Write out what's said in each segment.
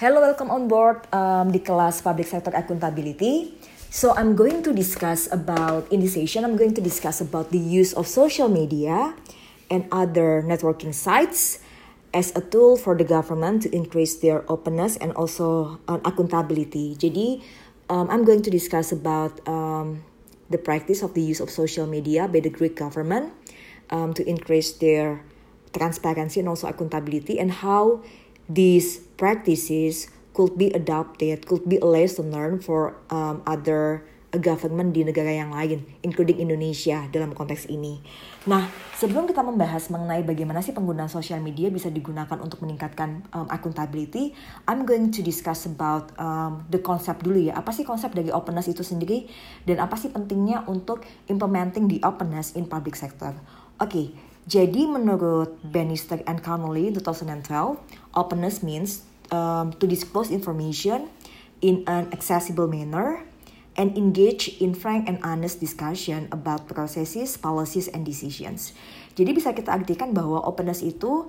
Hello, welcome on board di kelas Public Sector Accountability. So I'm going to discuss about, in this session, I'm going to discuss about the use of social media and other networking sites as a tool for the government to increase their openness and also accountability. Jadi, I'm going to discuss about the practice of the use of social media by the Greek government to increase their transparency and also accountability, and how these practices could be adopted, could be a lesson learned for other government di negara yang lain, including Indonesia dalam konteks ini. Nah, sebelum kita membahas mengenai bagaimana sih penggunaan sosial media bisa digunakan untuk meningkatkan accountability, I'm going to discuss about the concept dulu ya. Apa sih konsep dari openness itu sendiri, dan apa sih pentingnya untuk implementing the openness in public sector. Oke, jadi menurut Bannister and Connolly 2012, openness means to disclose information in an accessible manner and engage in frank and honest discussion about processes, policies, and decisions. Jadi bisa kita artikan bahwa openness itu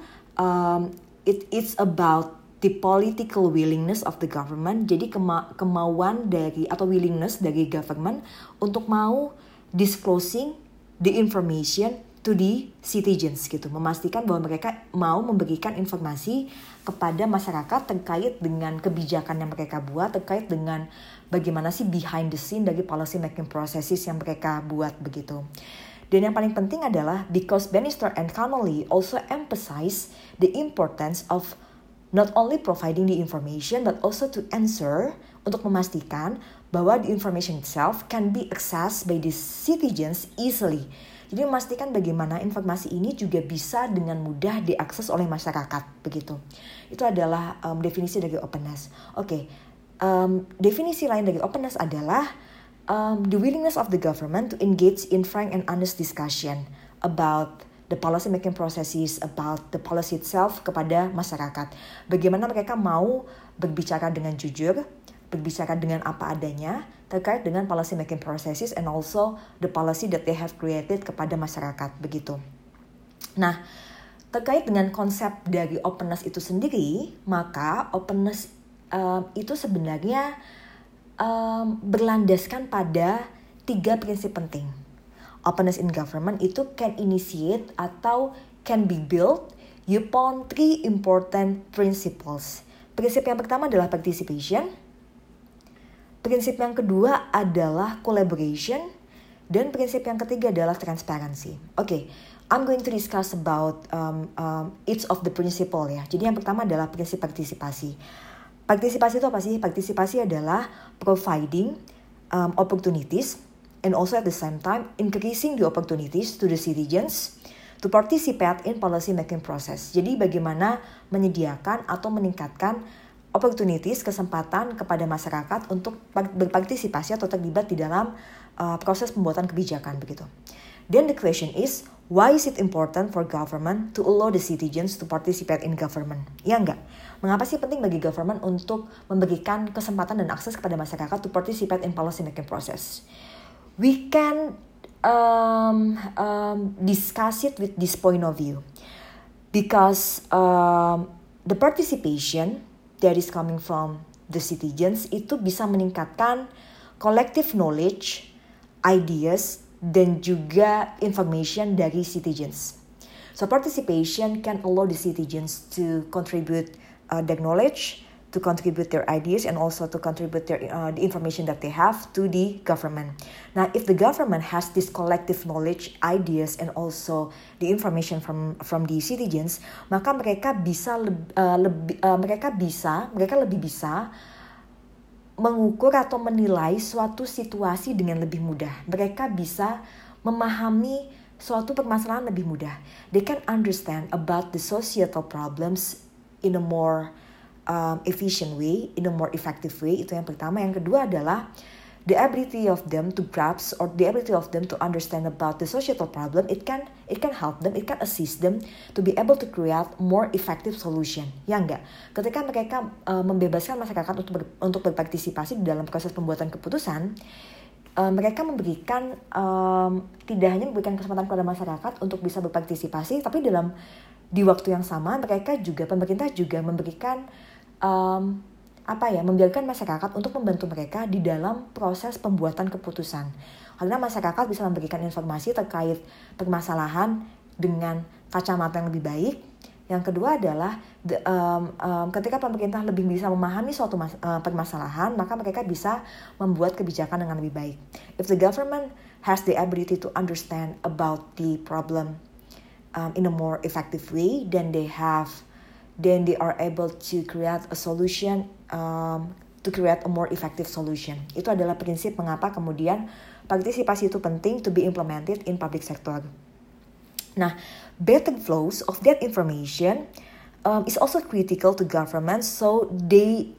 it's about the political willingness of the government. Jadi kemauan dari atau willingness dari government untuk mau disclosing the information to the citizens gitu, memastikan bahwa mereka mau memberikan informasi kepada masyarakat terkait dengan kebijakan yang mereka buat, terkait dengan bagaimana sih behind the scene dari policy making processes yang mereka buat begitu. Dan yang paling penting adalah because Bannister and Connolly also emphasize the importance of not only providing the information but also to answer, untuk memastikan bahwa the information itself can be accessed by the citizens easily. Jadi memastikan bagaimana informasi ini juga bisa dengan mudah diakses oleh masyarakat begitu. Itu adalah definisi dari openness. Oke, definisi lain dari openness adalah the willingness of the government to engage in frank and honest discussion about the policy making processes, about the policy itself kepada masyarakat. Bagaimana mereka mau berbicara dengan jujur, berbicara dengan apa adanya terkait dengan policy making processes and also the policy that they have created kepada masyarakat begitu. Nah, terkait dengan konsep dari openness itu sendiri, maka openness itu sebenarnya berlandaskan pada 3 prinsip penting. Openness in government itu can initiate atau can be built upon 3 important principles. Prinsip yang pertama adalah participation. Prinsip yang kedua adalah collaboration, dan prinsip yang ketiga adalah transparency. Oke, I'm going to discuss about each of the principle ya. Jadi yang pertama adalah prinsip partisipasi. Partisipasi itu apa sih? Partisipasi adalah providing opportunities and also at the same time increasing the opportunities to the citizens to participate in policy making process. Jadi bagaimana menyediakan atau meningkatkan opportunities, kesempatan kepada masyarakat untuk berpartisipasi atau terlibat di dalam proses pembuatan kebijakan begitu. Then the question is, why is it important for government to allow the citizens to participate in government? Ya enggak? Mengapa sih penting bagi government untuk memberikan kesempatan dan akses kepada masyarakat to participate in policy making process? We can discuss it with this point of view, because the participation that is coming from the citizens itu bisa meningkatkan collective knowledge, ideas, dan juga information dari citizens. So participation can allow the citizens to contribute their knowledge, to contribute their ideas, and also to contribute their the information that they have to the government. Now, if the government has this collective knowledge, ideas, and also the information from the citizens, maka mereka lebih bisa mengukur atau menilai suatu situasi dengan lebih mudah. Mereka bisa memahami suatu permasalahan lebih mudah. They can understand about the societal problems in a more efficient way, in a more effective way. Itu yang pertama. Yang kedua adalah the ability of them to grasp or the ability of them to understand about the societal problem. It can help them, it can assist them to be able to create more effective solution. Ya enggak? Ketika mereka membebaskan masyarakat untuk berpartisipasi di dalam proses pembuatan keputusan, mereka memberikan tidak hanya memberikan kesempatan kepada masyarakat untuk bisa berpartisipasi, tapi di waktu yang sama pemerintah juga memberikan membiarkan masyarakat untuk membantu mereka di dalam proses pembuatan keputusan. Karena masyarakat bisa memberikan informasi terkait permasalahan dengan kacamata yang lebih baik. Yang kedua adalah ketika pemerintah lebih bisa memahami suatu permasalahan, maka mereka bisa membuat kebijakan dengan lebih baik. If the government has the ability to understand about the problem in a more effective way, then they are able to create a solution, to create a more effective solution. Itu adalah prinsip mengapa kemudian partisipasi itu penting to be implemented in public sector. Nah, better flows of that information is also critical to government, so they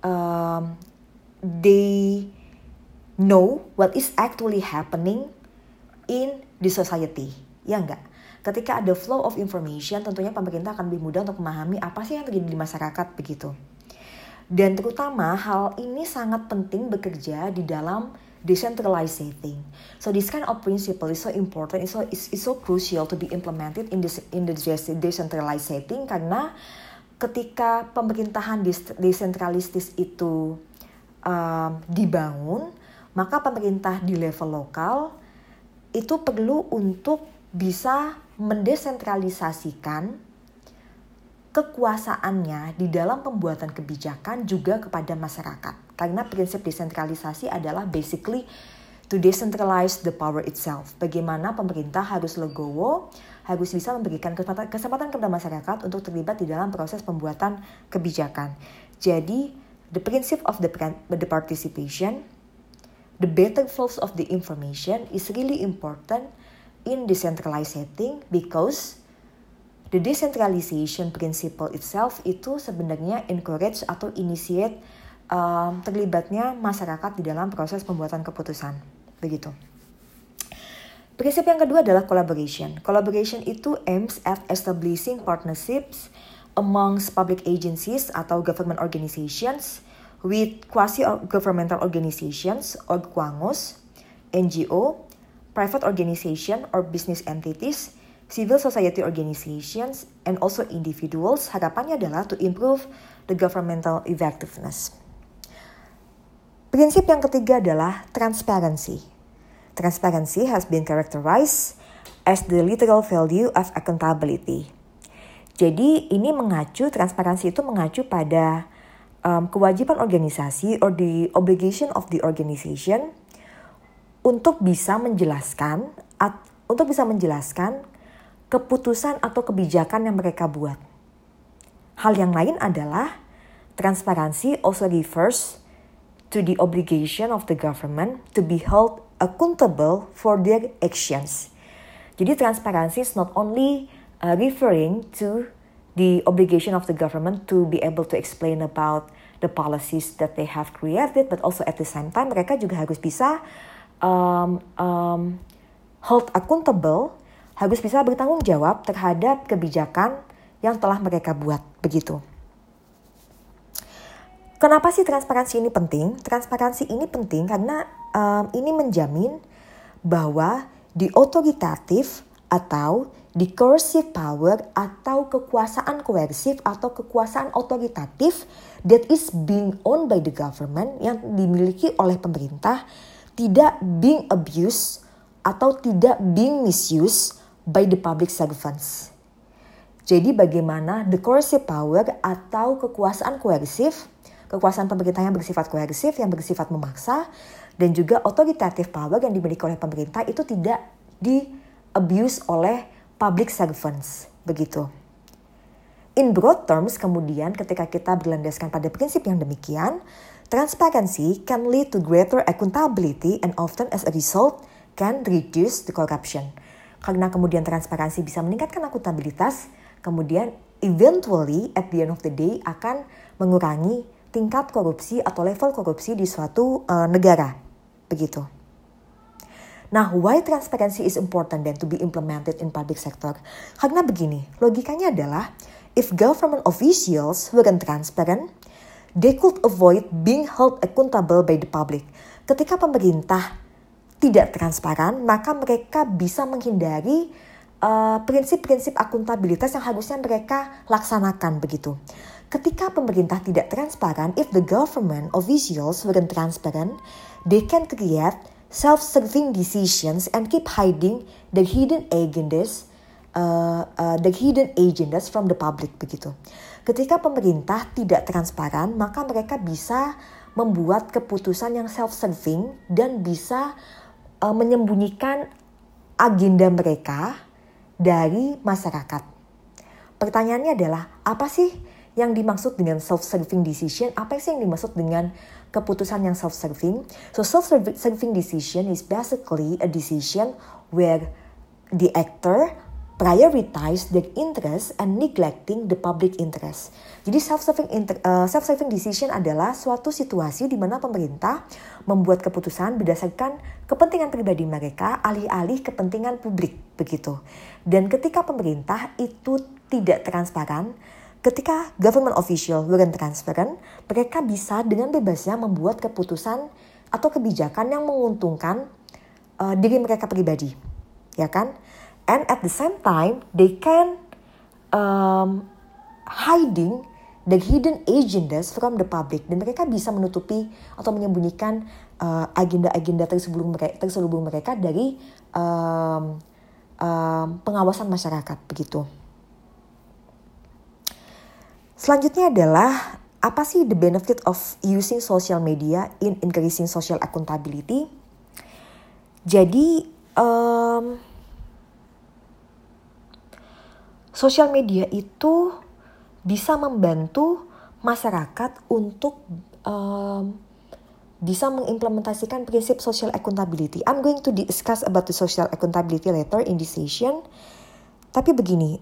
know what is actually happening in the society. Ya enggak? Ketika ada flow of information, tentunya pemerintah akan lebih mudah untuk memahami apa sih yang terjadi di masyarakat begitu. Dan terutama hal ini sangat penting bekerja di dalam decentralized setting. So this kind of principle is so important, is so crucial to be implemented in the decentralized setting, karena ketika pemerintahan desentralistis itu dibangun, maka pemerintah di level lokal itu perlu untuk bisa mendesentralisasikan kekuasaannya di dalam pembuatan kebijakan juga kepada masyarakat. Karena prinsip desentralisasi adalah basically to decentralize the power itself. Bagaimana pemerintah harus legowo, harus bisa memberikan kesempatan kepada masyarakat untuk terlibat di dalam proses pembuatan kebijakan. Jadi, the principle of the participation, the better flows of the information is really important in decentralized setting, because the decentralization principle itself itu sebenarnya encourage atau initiate terlibatnya masyarakat di dalam proses pembuatan keputusan. Begitu. Prinsip yang kedua adalah collaboration. Collaboration itu aims at establishing partnerships amongst public agencies atau government organizations with quasi-governmental organizations or QUANGOS, NGO, private organization or business entities, civil society organizations, and also individuals. Harapannya adalah to improve the governmental effectiveness. Prinsip yang ketiga adalah transparency. Transparency has been characterized as the literal value of accountability. Jadi transparansi itu mengacu pada kewajiban organisasi or the obligation of the organization untuk bisa menjelaskan keputusan atau kebijakan yang mereka buat. Hal yang lain adalah transparansi also refers to the obligation of the government to be held accountable for their actions. Jadi transparansi is not only referring to the obligation of the government to be able to explain about the policies that they have created, but also at the same time mereka juga harus bisa hold accountable, harus bisa bertanggung jawab terhadap kebijakan yang telah mereka buat, begitu. Kenapa sih transparansi ini penting? Transparansi ini penting karena ini menjamin bahwa the authoritative atau the coercive power atau kekuasaan koersif atau kekuasaan otoritatif that is being owned by the government, yang dimiliki oleh pemerintah, tidak being abused atau tidak being misused by the public servants. Jadi bagaimana the coercive power atau kekuasaan koersif, kekuasaan pemerintah yang bersifat koersif, yang bersifat memaksa, dan juga authoritative power yang dimiliki oleh pemerintah itu tidak di-abuse oleh public servants, begitu. In broad terms, kemudian ketika kita berlandaskan pada prinsip yang demikian, transparency can lead to greater accountability and often as a result can reduce the corruption. Karena kemudian transparansi bisa meningkatkan akuntabilitas, kemudian eventually at the end of the day akan mengurangi tingkat korupsi atau level korupsi di suatu negara. Begitu. Nah, why transparency is important then to be implemented in public sector? Karena begini, logikanya adalah if government officials weren't transparent, they could avoid being held accountable by the public. Ketika pemerintah tidak transparan, maka mereka bisa menghindari prinsip-prinsip akuntabilitas yang harusnya mereka laksanakan, begitu. ketika pemerintah tidak transparan, if the government officials weren't transparent, they can create self-serving decisions and keep hiding the hidden agendas, from the public begitu. Ketika pemerintah tidak transparan, maka mereka bisa membuat keputusan yang self-serving dan bisa menyembunyikan agenda mereka dari masyarakat. Pertanyaannya adalah, apa sih yang dimaksud dengan self-serving decision? Apa sih yang dimaksud dengan keputusan yang self-serving? So self-serving decision is basically a decision where the actor prioritize their interest and neglecting the public interest. Jadi self-serving decision adalah suatu situasi di mana pemerintah membuat keputusan berdasarkan kepentingan pribadi mereka alih-alih kepentingan publik begitu. Dan ketika pemerintah itu tidak transparan, ketika government official weren't transparent, mereka bisa dengan bebasnya membuat keputusan atau kebijakan yang menguntungkan diri mereka pribadi, ya kan? And at the same time, they can hiding the hidden agendas from the public. Dan mereka bisa menutupi atau menyembunyikan agenda-agenda terselubung mereka dari pengawasan masyarakat begitu. Selanjutnya adalah, apa sih the benefit of using social media in increasing social accountability? Jadi, sosial media itu bisa membantu masyarakat untuk bisa mengimplementasikan prinsip social accountability. I'm going to discuss about the social accountability later in this session. Tapi begini,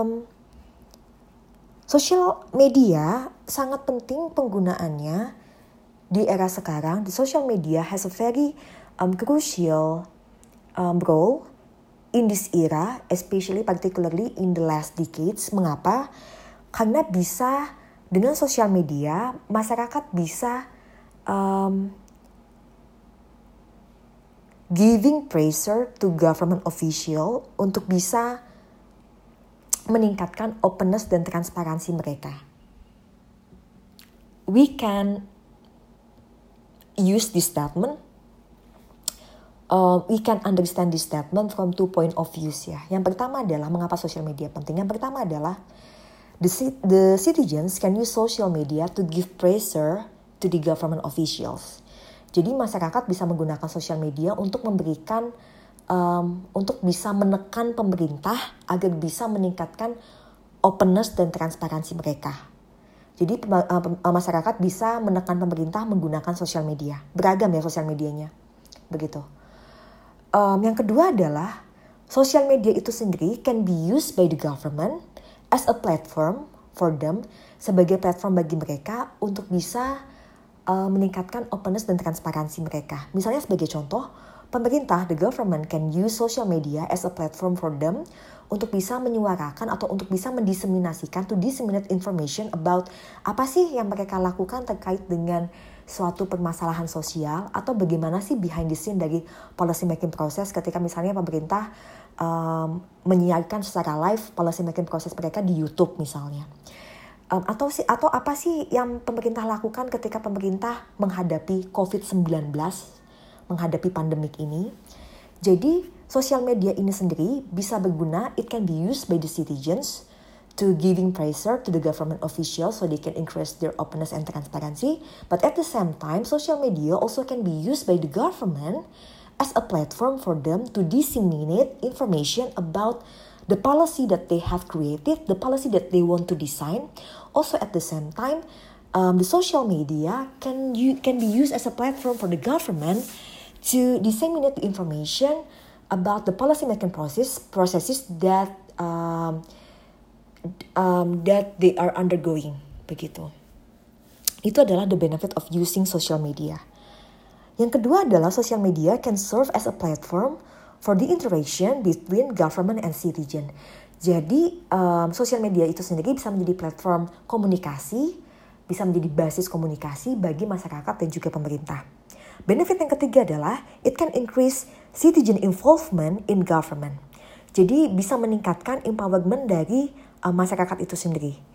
social media sangat penting penggunaannya di era sekarang. The social media has a very crucial role in this era, especially particularly in the last decades. Mengapa? Karena bisa dengan sosial media masyarakat bisa giving pressure to government official untuk bisa meningkatkan openness dan transparansi mereka. We can use this statement. We can understand this statement from 2 point of views ya. Yang pertama adalah mengapa sosial media penting. Yang pertama adalah the citizens can use social media to give pressure to the government officials. Jadi masyarakat bisa menggunakan sosial media untuk memberikan untuk bisa menekan pemerintah agar bisa meningkatkan openness dan transparansi mereka. Jadi masyarakat bisa menekan pemerintah menggunakan sosial media. Beragam ya sosial medianya. Begitu. Yang kedua adalah sosial media itu sendiri can be used by the government as a platform for them, sebagai platform bagi mereka untuk bisa meningkatkan openness dan transparansi mereka. Misalnya sebagai contoh, pemerintah, the government can use social media as a platform for them untuk bisa menyuarakan atau untuk bisa mendiseminasikan, to disseminate information about apa sih yang mereka lakukan terkait dengan suatu permasalahan sosial, atau bagaimana sih behind the scene dari policy making process ketika misalnya pemerintah menyiarkan secara live policy making process mereka di YouTube misalnya. Atau apa sih yang pemerintah lakukan ketika pemerintah menghadapi COVID-19, menghadapi pandemik ini. Jadi sosial media ini sendiri bisa berguna, it can be used by the citizens to giving pressure to the government officials so they can increase their openness and transparency. But at the same time, social media also can be used by the government as a platform for them to disseminate information about the policy that they have created, the policy that they want to design. Also at the same time, the social media can be used as a platform for the government to disseminate the information about the policy making processes that they are undergoing, begitu. Itu adalah the benefit of using social media. Yang kedua adalah social media can serve as a platform for the interaction between government and citizen. Jadi sosial media itu sendiri bisa menjadi platform komunikasi, bisa menjadi basis komunikasi bagi masyarakat dan juga pemerintah. Benefit yang ketiga adalah it can increase citizen involvement in government. Jadi bisa meningkatkan empowerment dari masyarakat itu sendiri.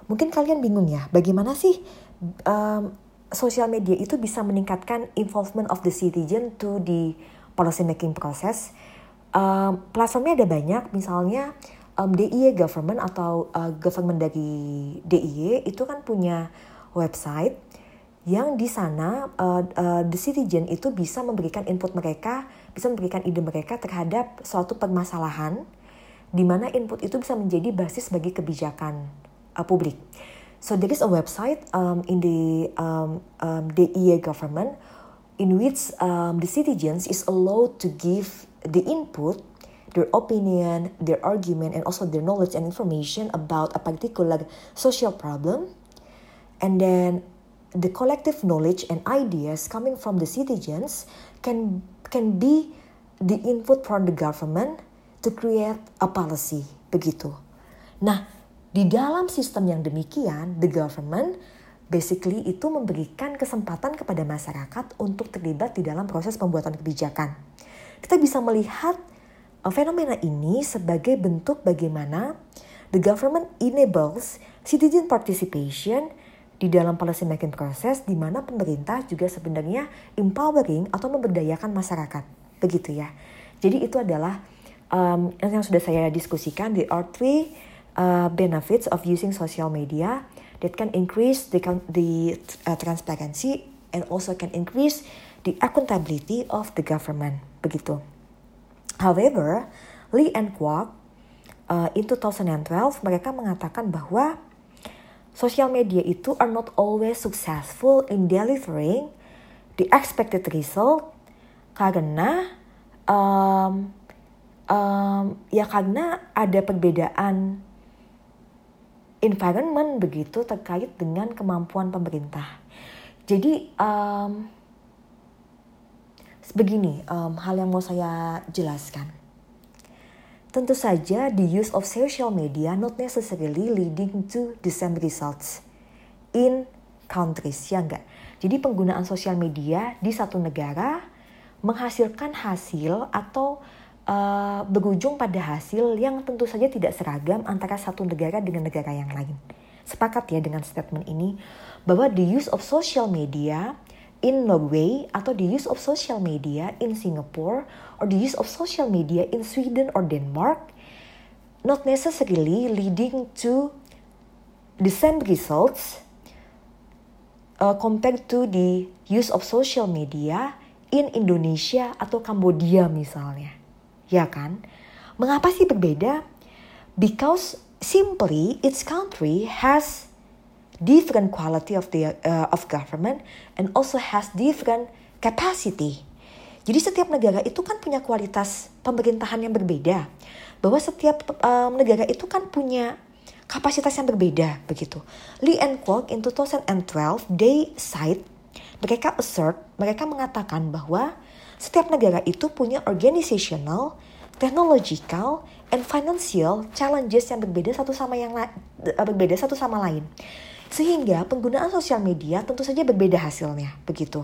Mungkin kalian bingung ya, bagaimana sih sosial media itu bisa meningkatkan involvement of the citizen to the policy making process. Platformnya ada banyak, misalnya DIY government atau government dari DIY itu kan punya website yang di sana the citizen itu bisa memberikan input mereka, bisa memberikan ide mereka terhadap suatu permasalahan, di mana input itu bisa menjadi basis bagi kebijakan publik. So there is a website in the DIY government in which the citizens is allowed to give the input, their opinion, their argument, and also their knowledge and information about a particular social problem. And then the collective knowledge and ideas coming from the citizens can be the input from the government to create a policy, begitu. Nah, di dalam sistem yang demikian, the government basically itu memberikan kesempatan kepada masyarakat untuk terlibat di dalam proses pembuatan kebijakan. Kita bisa melihat fenomena ini sebagai bentuk bagaimana the government enables citizen participation di dalam policy making process, di mana pemerintah juga sebenarnya empowering atau memberdayakan masyarakat, begitu ya. Jadi itu adalah yang sudah saya diskusikan. There are three benefits of using social media that can increase the transparency and also can increase the accountability of the government, begitu. However, Lee and Kwok in 2012 mereka mengatakan bahwa social media itu are not always successful in delivering the expected result karena karena ada perbedaan environment begitu terkait dengan kemampuan pemerintah. Jadi begini hal yang mau saya jelaskan. Tentu saja the use of social media not necessarily leading to the same results in countries, ya enggak? Jadi penggunaan sosial media di satu negara menghasilkan hasil atau berujung pada hasil yang tentu saja tidak seragam antara satu negara dengan negara yang lain. Sepakat ya dengan statement ini bahwa the use of social media in Norway atau the use of social media in Singapore or the use of social media in Sweden or Denmark not necessarily leading to the same results compared to the use of social media in Indonesia atau Kambodia misalnya. Ya kan? Mengapa sih berbeda? Because simply each country has different quality of government and also has different capacity. Jadi setiap negara itu kan punya kualitas pemerintahan yang berbeda. Bahwa setiap negara itu kan punya kapasitas yang berbeda begitu. Lee and Kwok in 2012 they cite, mereka mengatakan bahwa setiap negara itu punya organizational, technological, and financial challenges yang berbeda satu sama lain. Sehingga penggunaan sosial media tentu saja berbeda hasilnya, begitu.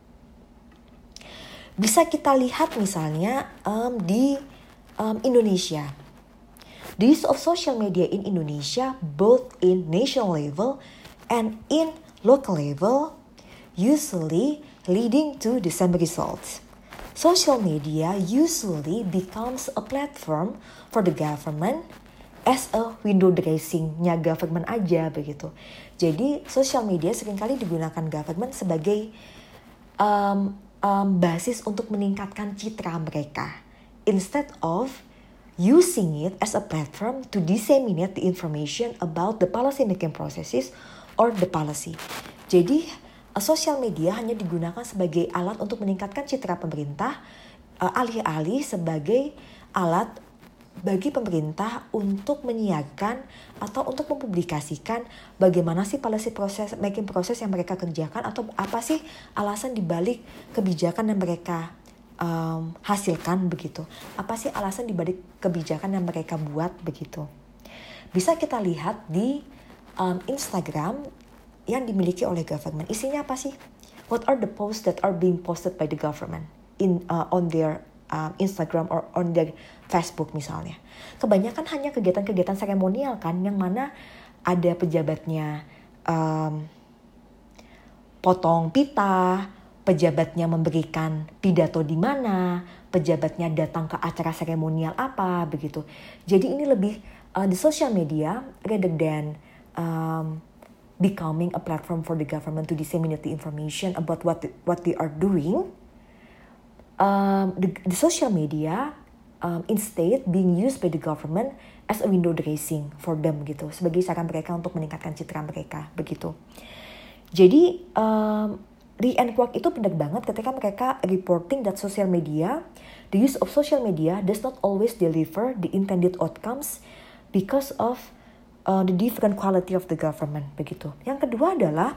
Bisa kita lihat misalnya di Indonesia. The use of social media in Indonesia both in national level and in local level usually leading to the same results. Social media usually becomes a platform for the government as a window dressing-nya government aja begitu. Jadi social media seringkali digunakan government sebagai basis untuk meningkatkan citra mereka, instead of using it as a platform to disseminate the information about the policy making processes or the policy. Jadi sosial media hanya digunakan sebagai alat untuk meningkatkan citra pemerintah, alih-alih sebagai alat bagi pemerintah untuk menyiapkan atau untuk mempublikasikan bagaimana sih policy making proses yang mereka kerjakan atau apa sih alasan dibalik kebijakan yang mereka hasilkan begitu. Apa sih alasan dibalik kebijakan yang mereka buat begitu. Bisa kita lihat di Instagram yang dimiliki oleh government. Isinya apa sih? What are the posts that are being posted by the government on their Instagram or on their Facebook misalnya? Kebanyakan hanya kegiatan-kegiatan seremonial kan, yang mana ada pejabatnya potong pita, pejabatnya memberikan pidato di mana, pejabatnya datang ke acara seremonial apa, begitu. Jadi ini lebih the social media rather than becoming a platform for the government to disseminate the information about what they are doing. The social media instead being used by the government as a window dressing for them gitu, sebagai cara mereka untuk meningkatkan citra mereka begitu. Jadi Lee and Kwok itu benar banget ketika mereka reporting that social media, the use of social media does not always deliver the intended outcomes because of the different quality of the government begitu. Yang kedua adalah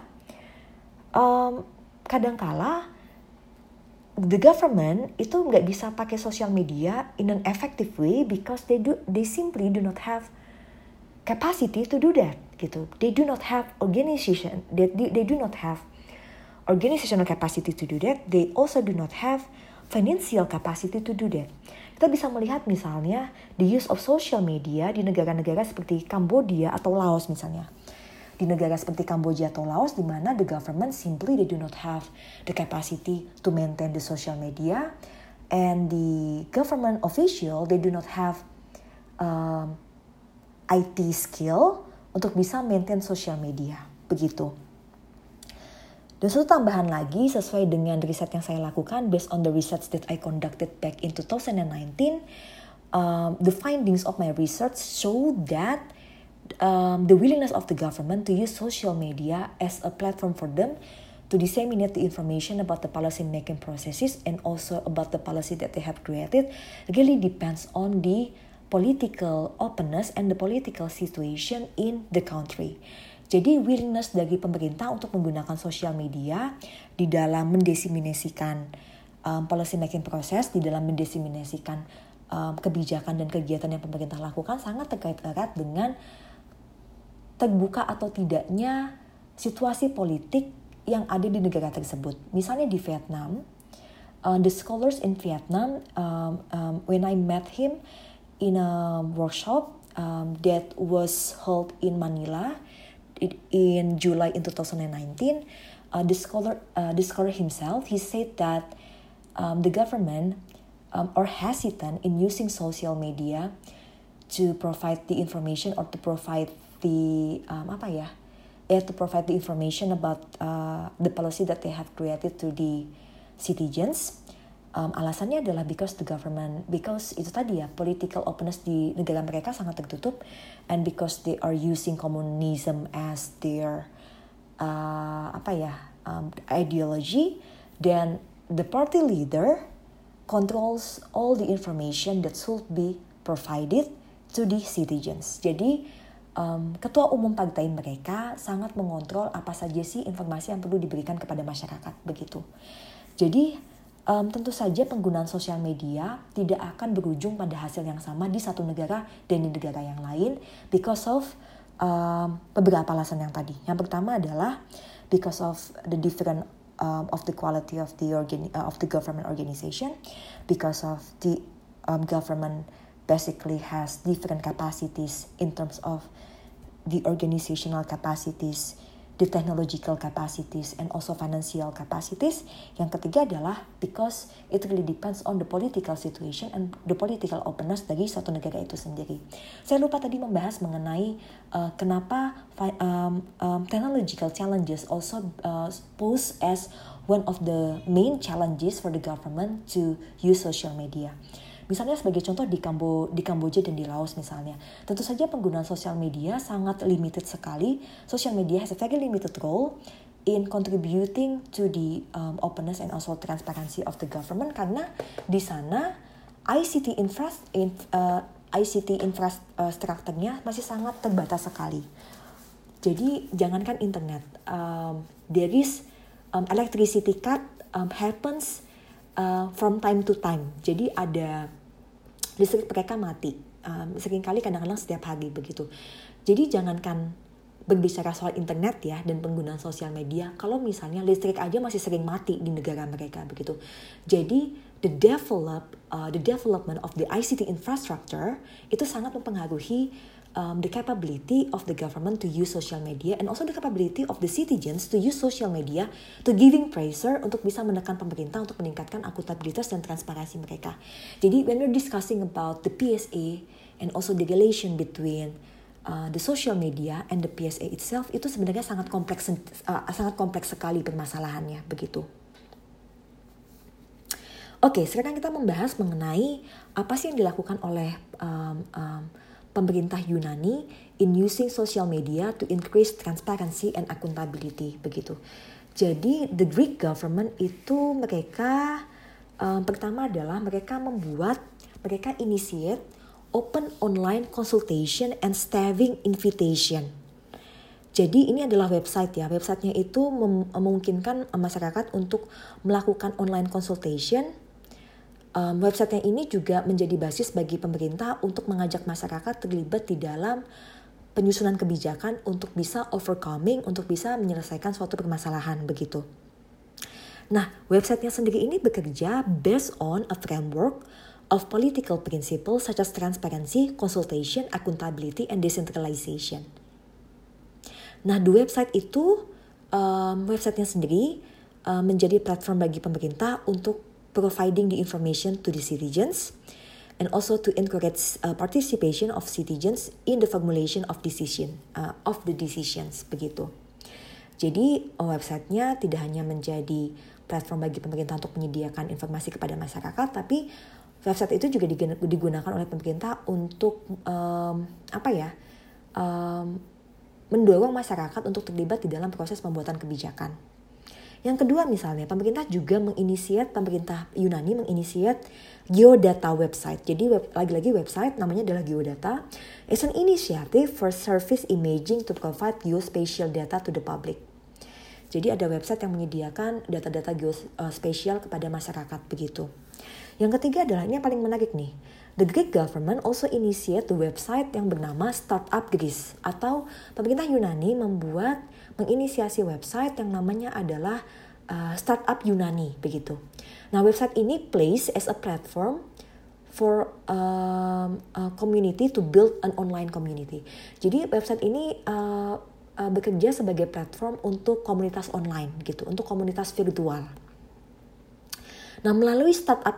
kadangkala the government itu nggak bisa pakai social media in an effective way because they simply do not have capacity to do that gitu. They do not have organization. They do not have organizational capacity to do that. They also do not have financial capacity to do that. Kita bisa melihat misalnya the use of social media di negara-negara seperti Kamboja atau Laos misalnya. Di negara seperti Kamboja atau Laos, di mana the government simply they do not have the capacity to maintain the social media, and the government official they do not have IT skill untuk bisa maintain social media, begitu. Dan satu tambahan lagi sesuai dengan riset yang saya lakukan based on the research that I conducted back in 2019, the findings of my research show that the willingness of the government to use social media as a platform for them to disseminate the information about the policy making processes and also about the policy that they have created really depends on the political openness and the political situation in the country. Jadi willingness dari pemerintah untuk menggunakan sosial media di dalam mendesimasikan policy making process, di dalam mendesimasikan kebijakan dan kegiatan yang pemerintah lakukan sangat terkait erat dengan terbuka atau tidaknya situasi politik yang ada di negara tersebut. Misalnya di Vietnam, the scholars in Vietnam, when I met him in a workshop that was held in Manila in July in 2019, the scholar himself, he said that the government are hesitant in using social media to provide the information or to provide the to provide the information about the policy that they have created to the citizens. Alasannya adalah because itu tadi ya, political openness di negara mereka sangat tertutup, and because they are using communism as their ideology, then the party leader controls all the information that should be provided to the citizens. Jadi ketua umum partai mereka sangat mengontrol apa saja sih informasi yang perlu diberikan kepada masyarakat begitu. Jadi tentu saja penggunaan sosial media tidak akan berujung pada hasil yang sama di satu negara dan di negara yang lain because of beberapa alasan yang tadi. Yang pertama adalah because of the different of the quality of the government organization, because of the government basically has different capacities in terms of the organizational capacities, the technological capacities, and also financial capacities. Yang ketiga adalah because it really depends on the political situation and the political openness dari suatu negara itu sendiri. Saya lupa tadi membahas mengenai kenapa technological challenges also pose as one of the main challenges for the government to use social media. Misalnya sebagai contoh di Kamboja dan di Laos misalnya. Tentu saja penggunaan sosial media sangat limited sekali. Social media has a very limited role in contributing to the openness and also transparency of the government, karena di sana ICT infrastrukturnya masih sangat terbatas sekali. Jadi jangankan internet, there is electricity cut happens from time to time. Jadi ada listrik mereka mati, seringkali kadang-kadang setiap hari begitu. Jadi jangankan berbicara soal internet ya dan penggunaan sosial media, kalau misalnya listrik aja masih sering mati di negara mereka begitu. Jadi the development of the ICT infrastructure itu sangat mempengaruhi the capability of the government to use social media and also the capability of the citizens to use social media to giving pressure untuk bisa menekan pemerintah untuk meningkatkan akuntabilitas dan transparansi mereka. Jadi when we're discussing about the PSA and also the relation between the social media and the PSA itself, itu sebenarnya sangat kompleks sekali permasalahannya begitu. Oke, sekarang kita membahas mengenai apa sih yang dilakukan oleh pemerintah Yunani in using social media to increase transparency and accountability begitu. Jadi the Greek government itu mereka pertama adalah mereka initiate open online consultation and staving invitation. Jadi ini adalah website ya. Websitenya itu memungkinkan masyarakat untuk melakukan online consultation. Websitenya ini juga menjadi basis bagi pemerintah untuk mengajak masyarakat terlibat di dalam penyusunan kebijakan untuk bisa untuk bisa menyelesaikan suatu permasalahan begitu. Nah, websitenya sendiri ini bekerja based on a framework of political principles such as transparency, consultation, accountability, and decentralization. Nah, di website itu, websitenya sendiri menjadi platform bagi pemerintah untuk providing the information to the citizens and also to encourage participation of citizens in the formulation of the decisions begitu. Jadi websitenya tidak hanya menjadi platform bagi pemerintah untuk menyediakan informasi kepada masyarakat, tapi website itu juga digunakan oleh pemerintah untuk mendorong masyarakat untuk terlibat di dalam proses pembuatan kebijakan. Yang kedua misalnya, pemerintah Yunani menginisiat Geodata website. Jadi lagi-lagi website namanya adalah Geodata. It's an initiative for surface imaging to provide geospatial data to the public. Jadi ada website yang menyediakan data-data geospasial kepada masyarakat begitu. Yang ketiga adalah ini yang paling menarik nih. The Greek government also initiate the website yang bernama Startup Greece, atau pemerintah Yunani menginisiasi website yang namanya adalah Startup Yunani begitu. Nah, website ini plays as a platform for a community to build an online community. Jadi website ini bekerja sebagai platform untuk komunitas online gitu, untuk komunitas virtual. Nah, melalui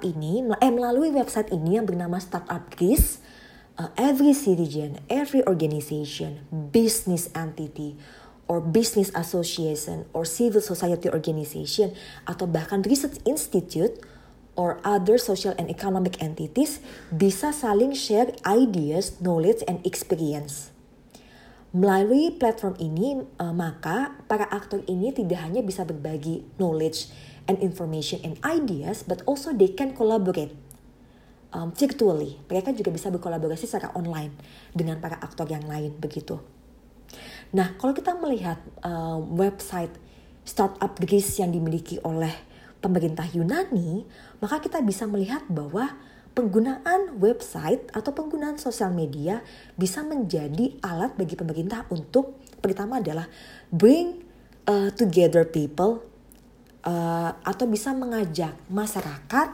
website ini yang bernama Startup Greece, every citizen, every organization, business entity, or business association, or civil society organization, atau bahkan research institute, or other social and economic entities bisa saling share ideas, knowledge, and experience. Melalui platform ini, maka para aktor ini tidak hanya bisa berbagi knowledge and information and ideas, but also they can collaborate virtually. Mereka juga bisa berkolaborasi secara online dengan para aktor yang lain begitu. Nah, kalau kita melihat website Startup Greece yang dimiliki oleh pemerintah Yunani, maka kita bisa melihat bahwa penggunaan website atau penggunaan sosial media bisa menjadi alat bagi pemerintah untuk pertama adalah bring together people, atau bisa mengajak masyarakat,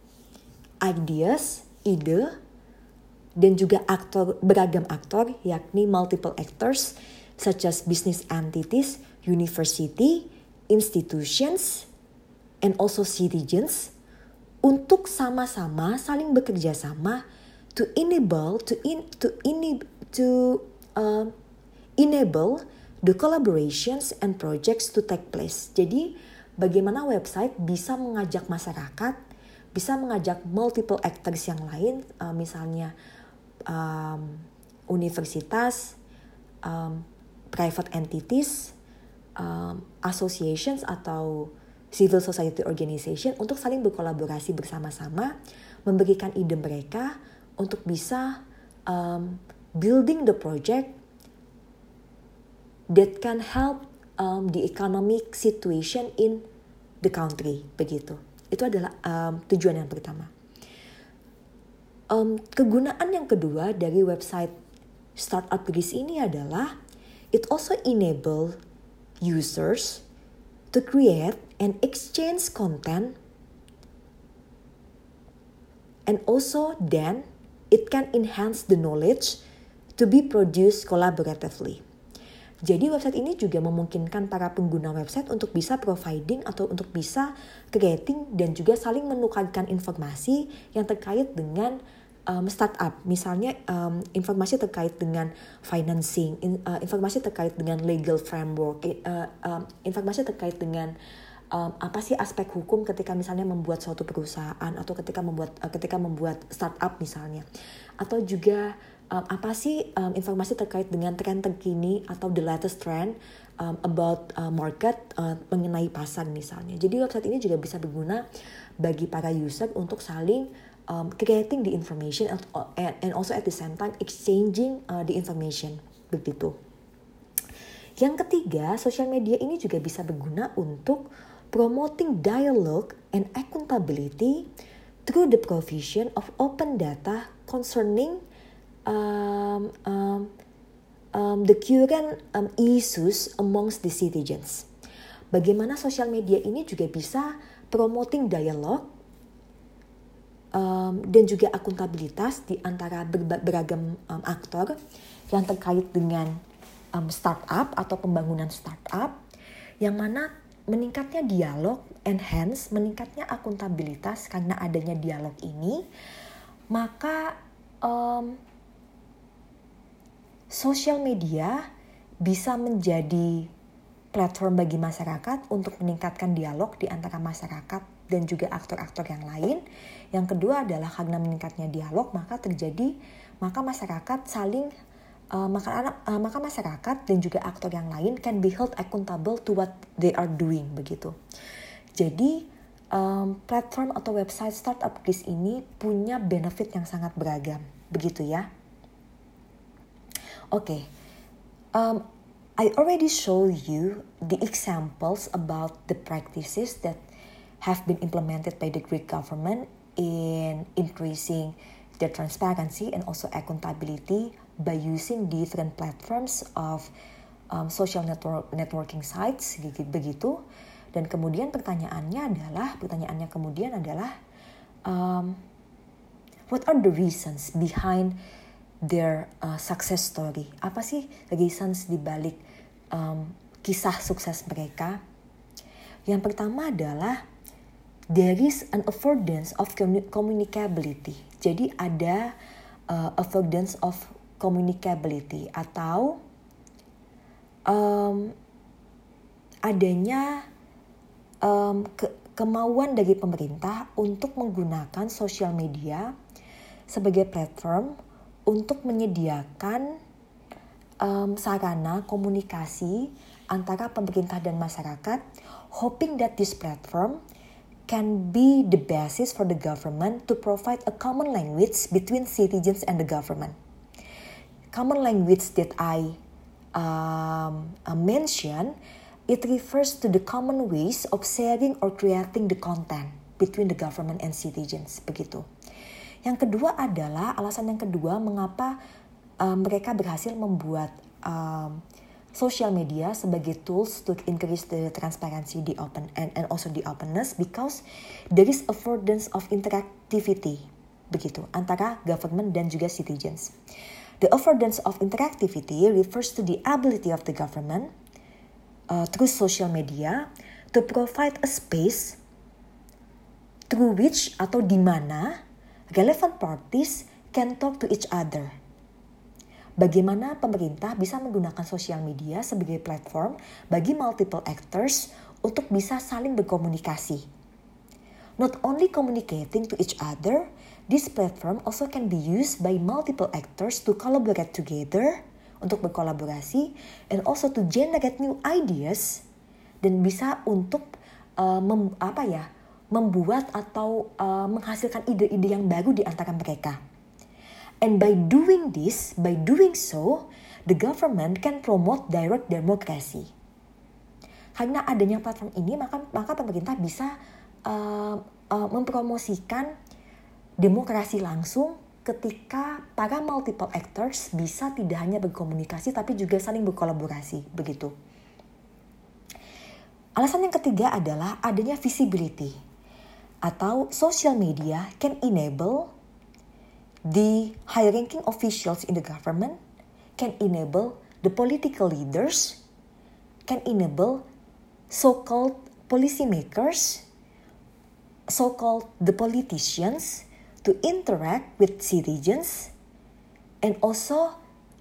ideas, ide, dan juga beragam aktor, yakni multiple actors such as business entities, university, institutions, and also citizens untuk sama-sama saling bekerja sama to enable the collaborations and projects to take place. Jadi bagaimana website bisa mengajak masyarakat, bisa mengajak multiple actors yang lain, misalnya universitas, private entities, associations atau civil society organization untuk saling berkolaborasi bersama-sama, memberikan ide mereka untuk bisa building the project that can help the economic situation in the country begitu. Itu adalah tujuan yang pertama. Kegunaan yang kedua dari website Startup Greece ini adalah it also enable users to create and exchange content, and also then it can enhance the knowledge to be produced collaboratively. Jadi website ini juga memungkinkan para pengguna website untuk bisa providing atau untuk bisa creating dan juga saling menukarkan informasi yang terkait dengan startup. Misalnya informasi terkait dengan financing, informasi terkait dengan legal framework, informasi terkait dengan apa sih aspek hukum ketika misalnya membuat suatu perusahaan atau ketika membuat startup misalnya, atau juga apa sih informasi terkait dengan tren terkini atau the latest trend about market mengenai pasar misalnya. Jadi website ini juga bisa berguna bagi para user untuk saling creating the information and also at the same time exchanging the information begitu. Yang ketiga, sosial media ini juga bisa berguna untuk promoting dialogue and accountability through the provision of open data concerning the current issues amongst the citizens. Bagaimana sosial media ini juga bisa promoting dialogue dan juga akuntabilitas di antara beragam aktor yang terkait dengan startup atau pembangunan startup, yang mana meningkatnya dialog, enhance, meningkatnya akuntabilitas karena adanya dialog ini, maka sosial media bisa menjadi platform bagi masyarakat untuk meningkatkan dialog di antara masyarakat dan juga aktor-aktor yang lain. Yang kedua adalah karena meningkatnya dialog, maka masyarakat saling maka masyarakat dan juga aktor yang lain can be held accountable to what they are doing begitu. Jadi platform atau website startup Kris ini punya benefit yang sangat beragam begitu ya. Okay, I already show you the examples about the practices that have been implemented by the Greek government in increasing the transparency and also accountability by using different platforms of social networking sites begitu. Dan kemudian pertanyaannya kemudian adalah what are the reasons behind their success story? Apa sih reasons di balik kisah sukses mereka? Yang pertama adalah there is an affordance of communicability. Jadi ada affordance of communicability atau adanya kemauan dari pemerintah untuk menggunakan sosial media sebagai platform untuk menyediakan sarana komunikasi antara pemerintah dan masyarakat, hoping that this platform can be the basis for the government to provide a common language between citizens and the government. Common language that I mention, it refers to the common ways of sharing or creating the content between the government and citizens, begitu. Yang kedua adalah, alasan yang kedua mengapa mereka berhasil membuat social media sebagai tools to increase the transparency, the open and also the openness, because there is affordance of interactivity begitu antara government dan juga citizens. The affordance of interactivity refers to the ability of the government through social media to provide a space through which atau di mana relevant parties can talk to each other. Bagaimana pemerintah bisa menggunakan sosial media sebagai platform bagi multiple actors untuk bisa saling berkomunikasi. Not only communicating to each other, this platform also can be used by multiple actors to collaborate together, untuk berkolaborasi, and also to generate new ideas, dan bisa untuk membuat atau menghasilkan ide-ide yang baru di antara mereka. And by doing so, the government can promote direct democracy. Karena adanya platform ini, maka pemerintah bisa mempromosikan demokrasi langsung ketika para multiple actors bisa tidak hanya berkomunikasi tapi juga saling berkolaborasi, begitu. Alasan yang ketiga adalah adanya visibility, atau social media can enable the high-ranking officials in the government can enable the political leaders, can enable so-called policymakers, so-called the politicians to interact with citizens, and also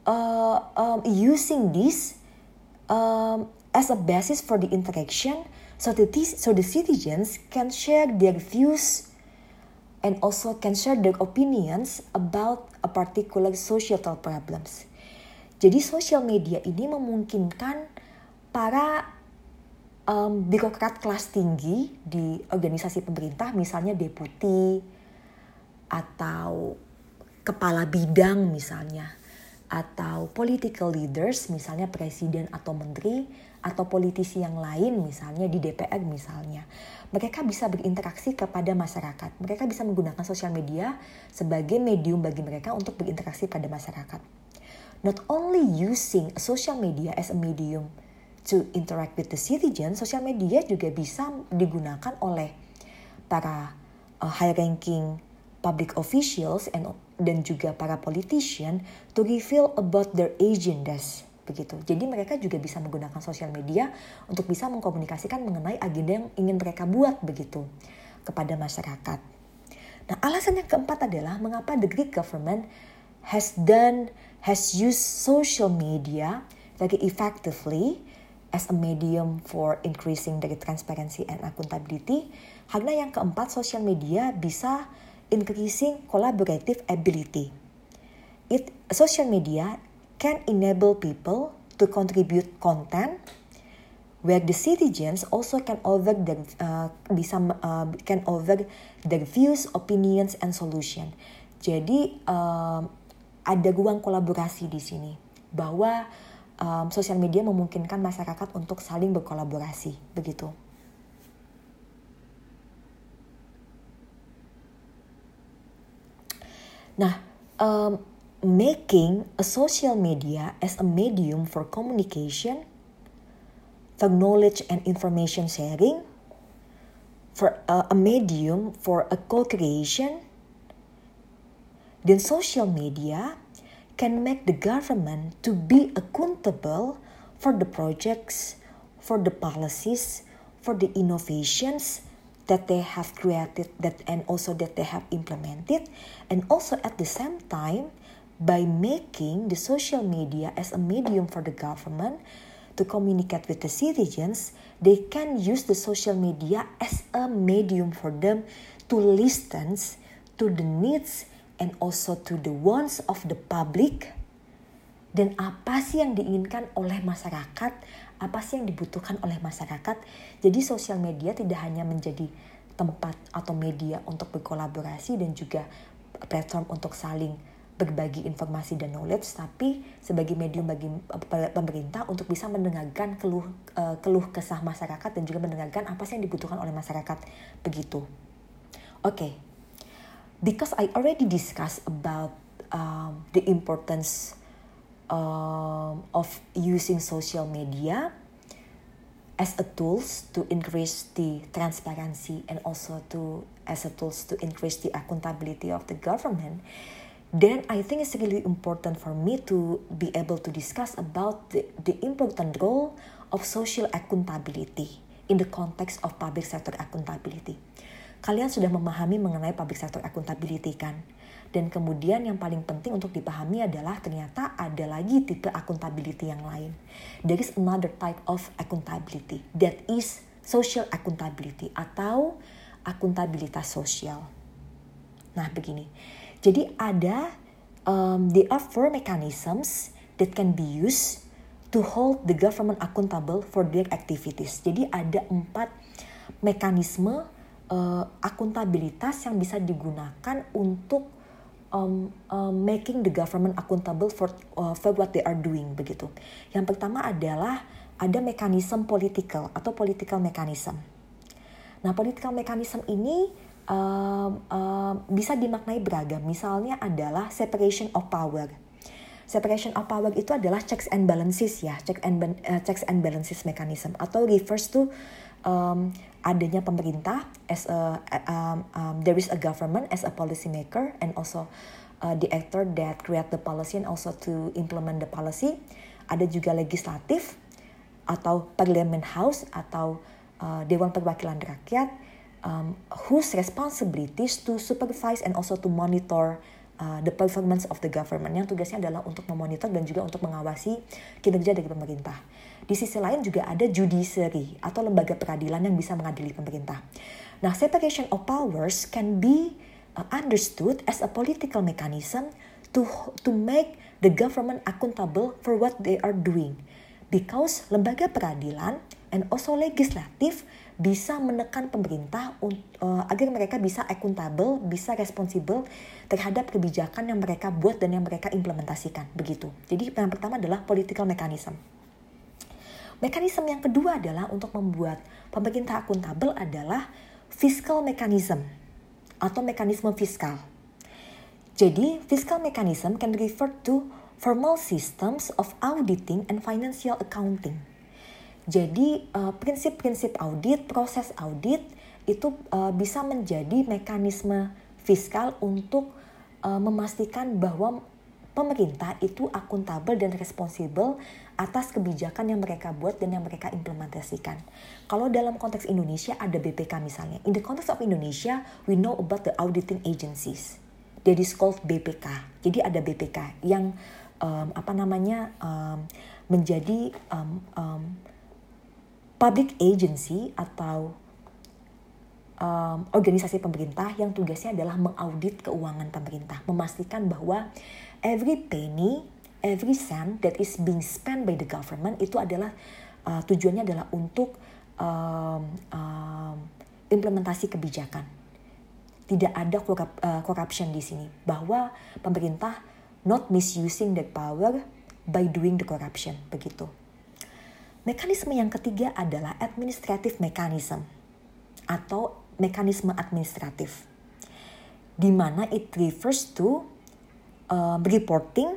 using this as a basis for the interaction, so the citizens can share their views and also can share their opinions about a particular societal problems. Jadi social media ini memungkinkan para birokrat kelas tinggi di organisasi pemerintah, misalnya deputi atau kepala bidang misalnya, atau political leaders misalnya presiden atau menteri, atau politisi yang lain misalnya di DPR misalnya. Mereka bisa berinteraksi kepada masyarakat. Mereka bisa menggunakan sosial media sebagai medium bagi mereka untuk berinteraksi pada masyarakat. Not only using social media as a medium to interact with the citizen, sosial media juga bisa digunakan oleh para high-ranking public officials dan juga para politician to reveal about their agendas. Begitu. Jadi mereka juga bisa menggunakan sosial media untuk bisa mengkomunikasikan mengenai agenda yang ingin mereka buat begitu kepada masyarakat. Nah, alasan yang keempat adalah mengapa the Greek government has used social media very effectively as a medium for increasing the transparency and accountability. Karena yang keempat, social media bisa increasing collaborative ability. Social media can enable people to contribute content where the citizens also can offer their views, opinions, and solution. Jadi ada ruang kolaborasi di sini bahwa sosial media memungkinkan masyarakat untuk saling berkolaborasi, begitu. Nah, making a social media as a medium for communication, for knowledge and information sharing, for a medium for a co-creation, then social media can make the government to be accountable for the projects, for the policies, for the innovations that they have created and also that they have implemented, and also at the same time by making the social media as a medium for the government to communicate with the citizens, they can use the social media as a medium for them to listen to the needs and also to the wants of the public. Dan apa sih yang diinginkan oleh masyarakat, apa sih yang dibutuhkan oleh masyarakat. Jadi sosial media tidak hanya menjadi tempat atau media untuk berkolaborasi dan juga platform untuk saling berbagi informasi dan knowledge, tapi sebagai medium bagi pemerintah untuk bisa mendengarkan keluh kesah masyarakat dan juga mendengarkan apa sih yang dibutuhkan oleh masyarakat, begitu. Okay, because I already discussed about the importance of using social media as a tools to increase the transparency and also as a tools to increase the accountability of the government, then I think it's really important for me to be able to discuss about the important role of social accountability in the context of public sector accountability. Kalian sudah memahami mengenai public sector accountability kan? Dan kemudian yang paling penting untuk dipahami adalah ternyata ada lagi tipe accountability yang lain. There is another type of accountability, that is social accountability atau akuntabilitas sosial. Nah begini, jadi there are 4 mechanisms that can be used to hold the government accountable for their activities. Jadi ada 4 mekanisme akuntabilitas yang bisa digunakan untuk making the government accountable for what they are doing, begitu. Yang pertama adalah ada mekanisme political atau political mechanism. Nah, political mechanism ini bisa dimaknai beragam. Misalnya adalah separation of power. Separation of power itu adalah checks and balances ya, checks and balances mechanism, atau refers to adanya pemerintah as there is a government as a policy maker and also the actor that create the policy and also to implement the policy. Ada juga legislatif atau Parliament House atau Dewan Perwakilan Rakyat, whose responsibilities to supervise and also to monitor the performance of the government, yang tugasnya adalah untuk memonitor dan juga untuk mengawasi kinerja dari pemerintah. Di sisi lain juga ada judiciary atau lembaga peradilan yang bisa mengadili pemerintah. Nah, separation of powers can be understood as a political mechanism to make the government accountable for what they are doing. Because lembaga peradilan and also legislatif bisa menekan pemerintah agar mereka bisa accountable, bisa responsible terhadap kebijakan yang mereka buat dan yang mereka implementasikan, begitu. Jadi yang pertama adalah political mechanism. Mekanisme yang kedua adalah untuk membuat pemerintah akuntabel adalah fiscal mechanism atau mekanisme fiskal. Jadi, fiscal mechanism can refer to formal systems of auditing and financial accounting. Jadi, prinsip-prinsip audit, proses audit itu bisa menjadi mekanisme fiskal untuk memastikan bahwa pemerintah itu akuntabel dan responsibel atas kebijakan yang mereka buat dan yang mereka implementasikan. Kalau dalam konteks Indonesia ada BPK misalnya. In the context of Indonesia, we know about the auditing agencies. That is called BPK. Jadi ada BPK yang menjadi public agency atau organisasi pemerintah yang tugasnya adalah mengaudit keuangan pemerintah, memastikan bahwa every penny, every cent that is being spent by the government itu adalah tujuannya adalah untuk implementasi kebijakan. Tidak ada corruption di sini, bahwa pemerintah not misusing that power by doing the corruption, begitu. Mekanisme yang ketiga adalah administrative mechanism atau mekanisme administratif, di mana it refers to reporting,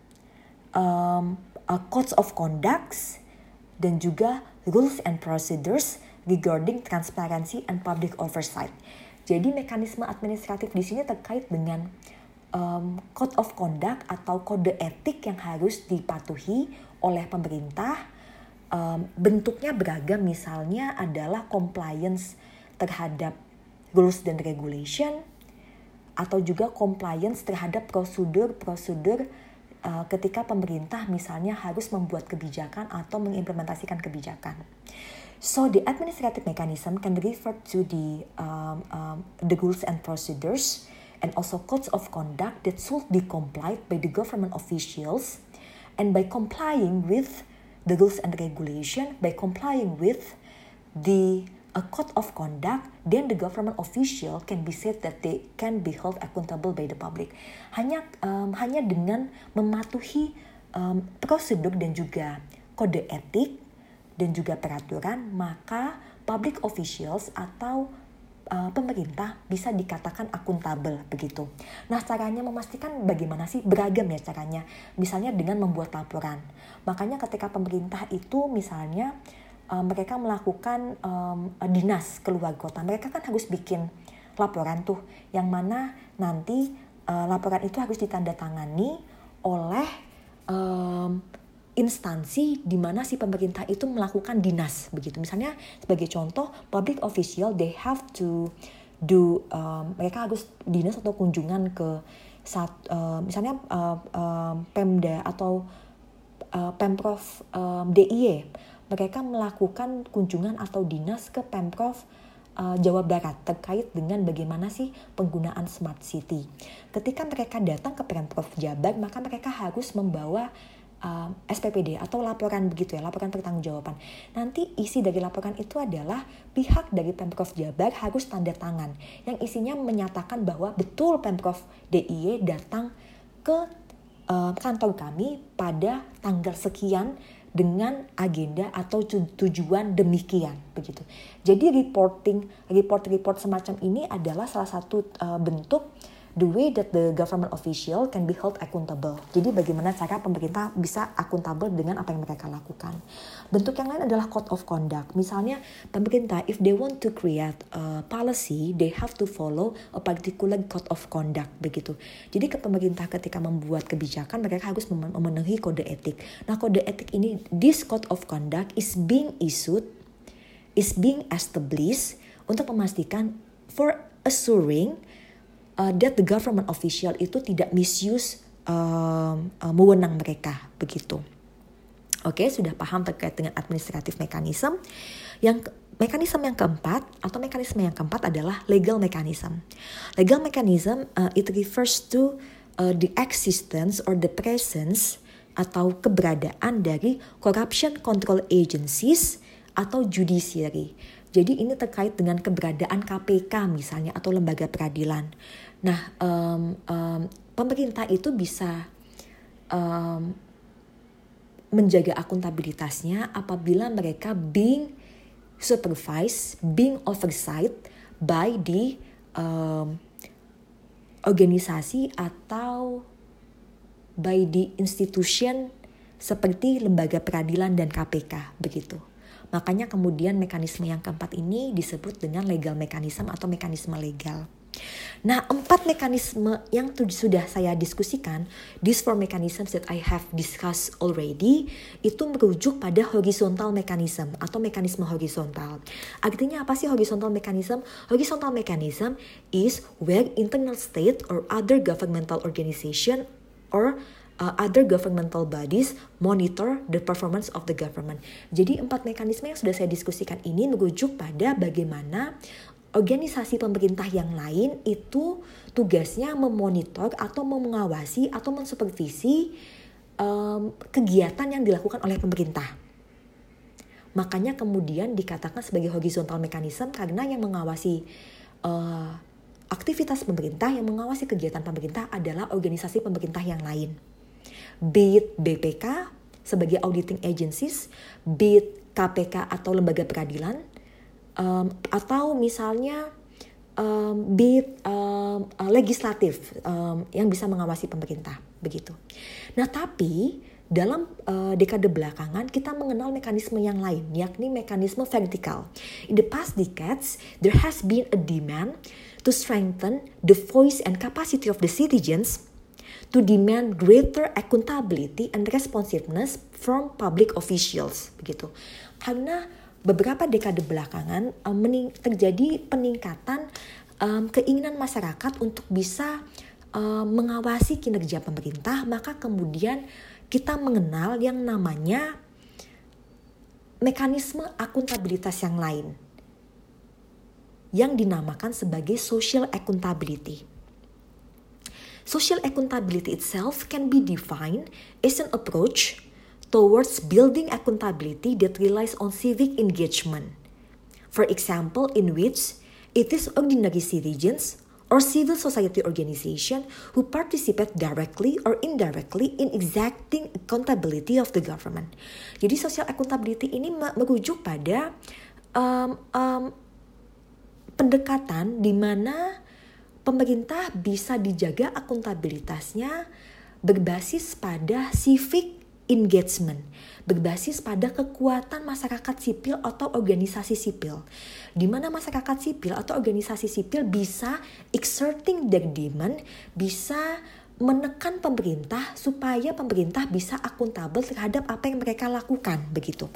codes of conduct, dan juga rules and procedures regarding transparency and public oversight. Jadi mekanisme administratif di sini terkait dengan code of conduct atau kode etik yang harus dipatuhi oleh pemerintah. Bentuknya beragam, misalnya adalah compliance terhadap rules dan regulation, atau juga compliance terhadap prosedur-prosedur ketika pemerintah misalnya harus membuat kebijakan atau mengimplementasikan kebijakan. So the administrative mechanism can refer to the rules and procedures and also codes of conduct that should be complied by the government officials, and by complying with the rules and regulation, by complying with the code of conduct, then the government official can be said that they can be held accountable by the public. Hanya dengan mematuhi prosedur dan juga kode etik dan juga peraturan, maka public officials atau pemerintah bisa dikatakan akuntabel, begitu. Nah, caranya memastikan bagaimana sih? Beragam ya caranya. Misalnya dengan membuat laporan. Makanya ketika pemerintah itu misalnya mereka melakukan dinas keluar kota, mereka kan harus bikin laporan tuh, yang mana nanti laporan itu harus ditandatangani oleh instansi di mana si pemerintah itu melakukan dinas, begitu. Misalnya sebagai contoh, public official they have to do mereka harus dinas atau kunjungan ke misalnya Pemda atau Pemprov DIY. Mereka melakukan kunjungan atau dinas ke Pemprov Jawa Barat terkait dengan bagaimana sih penggunaan smart city. Ketika mereka datang ke Pemprov Jabar, maka mereka harus membawa SPPD atau laporan, begitu ya, laporan pertanggungjawaban. Nanti isi dari laporan itu adalah pihak dari Pemprov Jabar harus tanda tangan yang isinya menyatakan bahwa betul Pemprov DIY datang ke kantor kami pada tanggal sekian dengan agenda atau tujuan demikian, begitu. Jadi report semacam ini adalah salah satu bentuk the way that the government official can be held accountable. Jadi bagaimana cara pemerintah bisa akuntabel dengan apa yang mereka lakukan. Bentuk yang lain adalah code of conduct. Misalnya pemerintah, if they want to create a policy, they have to follow a particular code of conduct begitu. Jadi pemerintah ketika membuat kebijakan mereka harus memenuhi kode etik. Nah kode etik ini, this code of conduct is being established untuk memastikan for assuring that the government official itu tidak misuse wewenang mereka begitu. Oke, sudah paham terkait dengan administrative mechanism. Mekanisme yang keempat adalah legal mechanism. Legal mechanism it refers to the existence or the presence atau keberadaan dari corruption control agencies atau judiciary. Jadi ini terkait dengan keberadaan KPK misalnya atau lembaga peradilan. Nah, pemerintah itu bisa menjaga akuntabilitasnya apabila mereka being supervised, being oversight by the organisasi atau by the institution seperti lembaga peradilan dan KPK begitu. Makanya kemudian mekanisme yang keempat ini disebut dengan legal mechanism atau mekanisme legal. Nah, 4 mekanisme yang sudah saya diskusikan, these 4 mechanisms that I have discussed already, itu merujuk pada horizontal mechanism atau mekanisme horizontal. Artinya apa sih horizontal mechanism? Horizontal mechanism is where internal state or other governmental organization or other governmental bodies monitor the performance of the government. Jadi 4 mekanisme yang sudah saya diskusikan ini merujuk pada bagaimana organisasi pemerintah yang lain itu tugasnya memonitor atau mengawasi atau mensupervisi kegiatan yang dilakukan oleh pemerintah. Makanya kemudian dikatakan sebagai horizontal mechanism karena yang mengawasi aktivitas pemerintah, yang mengawasi kegiatan pemerintah adalah organisasi pemerintah yang lain. Be it BPK sebagai auditing agencies, be it KPK atau lembaga peradilan, atau misalnya be it legislatif yang bisa mengawasi pemerintah begitu. Nah tapi dalam dekade belakangan kita mengenal mekanisme yang lain, yakni mekanisme vertikal. In the past decades, there has been a demand to strengthen the voice and capacity of the citizens to demand greater accountability and responsiveness from public officials begitu. Karena beberapa dekade belakangan terjadi peningkatan keinginan masyarakat untuk bisa mengawasi kinerja pemerintah, maka kemudian kita mengenal yang namanya mekanisme akuntabilitas yang lain yang dinamakan sebagai social accountability. Social accountability itself can be defined as an approach towards building accountability that relies on civic engagement. For example, in which it is ordinary citizens or civil society organization who participate directly or indirectly in exacting accountability of the government. Jadi social accountability ini merujuk pada pendekatan di mana pemerintah bisa dijaga akuntabilitasnya berbasis pada civic engagement, berbasis pada kekuatan masyarakat sipil atau organisasi sipil, di mana masyarakat sipil atau organisasi sipil bisa exerting their demand, bisa menekan pemerintah supaya pemerintah bisa akuntabel terhadap apa yang mereka lakukan begitu.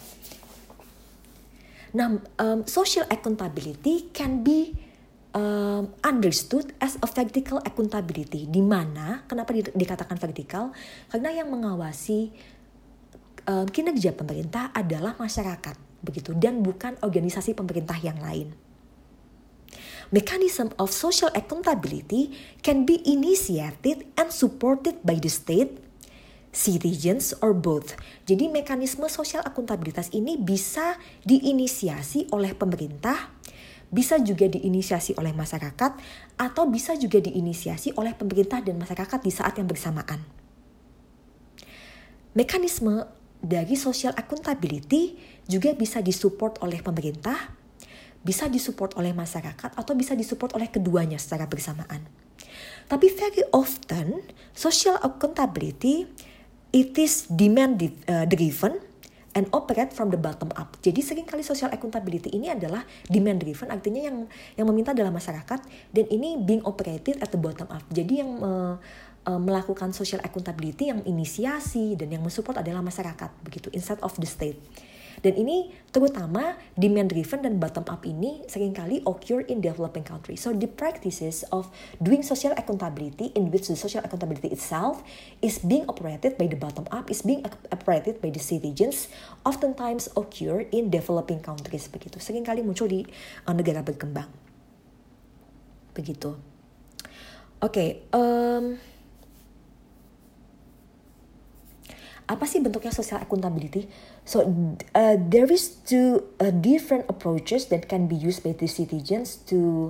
Nah, social accountability can be understood as a vertical accountability, di mana kenapa dikatakan vertikal? Karena yang mengawasi kinerja pemerintah adalah masyarakat begitu dan bukan organisasi pemerintah yang lain. Mechanism of social accountability can be initiated and supported by the state, citizens, or both. Jadi mekanisme sosial akuntabilitas ini bisa diinisiasi oleh pemerintah, bisa juga diinisiasi oleh masyarakat, atau bisa juga diinisiasi oleh pemerintah dan masyarakat di saat yang bersamaan. Mekanisme dari social accountability juga bisa disupport oleh pemerintah, bisa disupport oleh masyarakat, atau bisa disupport oleh keduanya secara bersamaan. Tapi very often social accountability it is demand driven and operate from the bottom up. Jadi seringkali social accountability ini adalah demand driven, artinya yang meminta adalah masyarakat, dan ini being operated at the bottom up. Jadi yang melakukan social accountability, yang inisiasi dan yang mensupport adalah masyarakat, begitu, instead of the state. Dan ini terutama demand driven dan bottom up ini seringkali occur in developing countries. So the practices of doing social accountability, in which the social accountability itself is being operated by the bottom up, is being operated by the citizens, oftentimes occur in developing countries, begitu. Seringkali muncul di negara berkembang, begitu. Oke, apa sih bentuknya social accountability? So there is two different approaches that can be used by the citizens to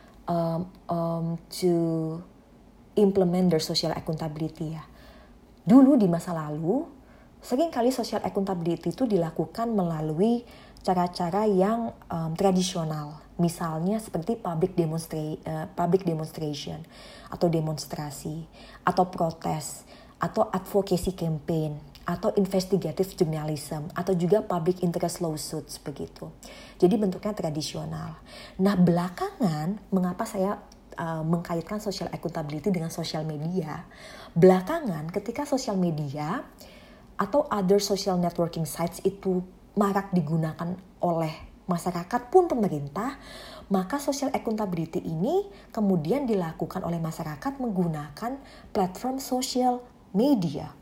implement their social accountability ya. Dulu di masa lalu, seringkali social accountability itu dilakukan melalui cara-cara yang tradisional. Misalnya seperti public demonstration atau demonstrasi atau protes atau advocacy campaign atau investigative journalism atau juga public interest lawsuits, begitu. Jadi bentuknya tradisional. Nah, belakangan mengapa saya mengkaitkan social accountability dengan social media? Belakangan ketika social media atau other social networking sites itu marak digunakan oleh masyarakat pun pemerintah, maka social accountability ini kemudian dilakukan oleh masyarakat menggunakan platform social media.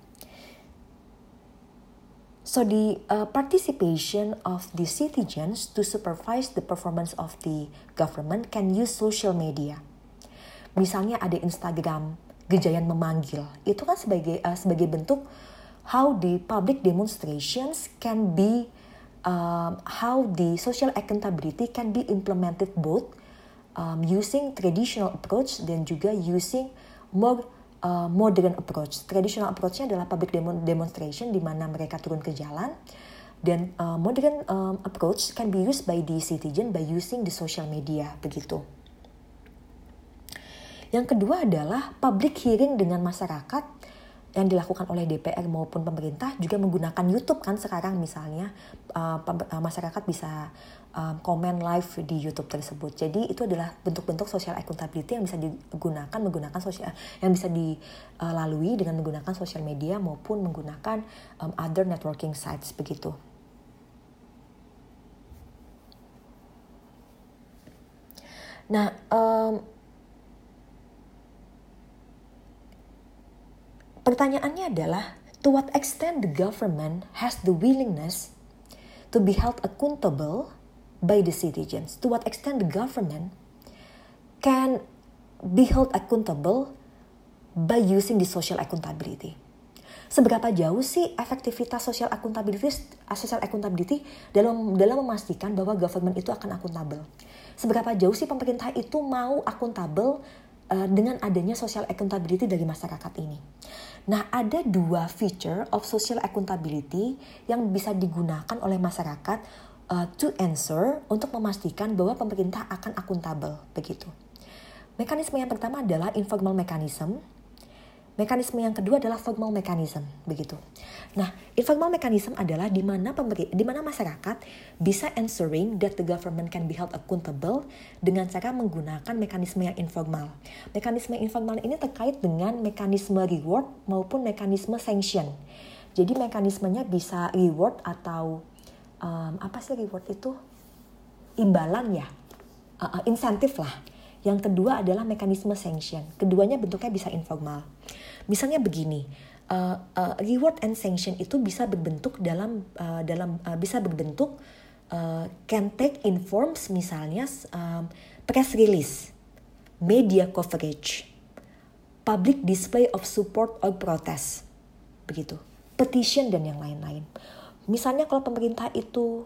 So the participation of the citizens to supervise the performance of the government can use social media. Misalnya ada Instagram Gejayan Memanggil, itu kan sebagai bentuk how the public demonstrations can be, how the social accountability can be implemented both using traditional approach dan juga using more modern approach. Traditional approach-nya adalah public demonstration di mana mereka turun ke jalan, dan modern approach can be used by the citizen by using the social media, begitu. Yang kedua adalah public hearing dengan masyarakat yang dilakukan oleh DPR maupun pemerintah, juga menggunakan YouTube kan sekarang. Misalnya masyarakat bisa komen live di YouTube tersebut. Jadi itu adalah bentuk-bentuk social accountability yang bisa menggunakan sosial, yang bisa dilalui dengan menggunakan social media maupun menggunakan other networking sites, begitu. Nah, pertanyaannya adalah, to what extent the government has the willingness to be held accountable by the citizens? To what extent the government can be held accountable by using the social accountability? Seberapa jauh sih efektivitas social accountability dalam memastikan bahwa government itu akan akuntabel? Seberapa jauh sih pemerintah itu mau akuntabel dengan adanya social accountability dari masyarakat ini? Nah, ada dua feature of social accountability yang bisa digunakan oleh masyarakat to answer, untuk memastikan bahwa pemerintah akan akuntabel, begitu. Mekanisme yang pertama adalah informal mechanism. Mekanisme yang kedua adalah formal mechanism, begitu. Nah, informal mechanism adalah di mana masyarakat bisa answering that the government can be held accountable dengan cara menggunakan mekanisme yang informal. Mekanisme informal ini terkait dengan mekanisme reward maupun mekanisme sanction. Jadi mekanismenya bisa reward atau apa sih reward itu? Imbalan ya, insentif lah. Yang kedua adalah mekanisme sanction. Keduanya bentuknya bisa informal. Misalnya begini, reward and sanction itu bisa berbentuk can take in forms, misalnya press release, media coverage, public display of support or protest, begitu, petition dan yang lain-lain. Misalnya kalau pemerintah itu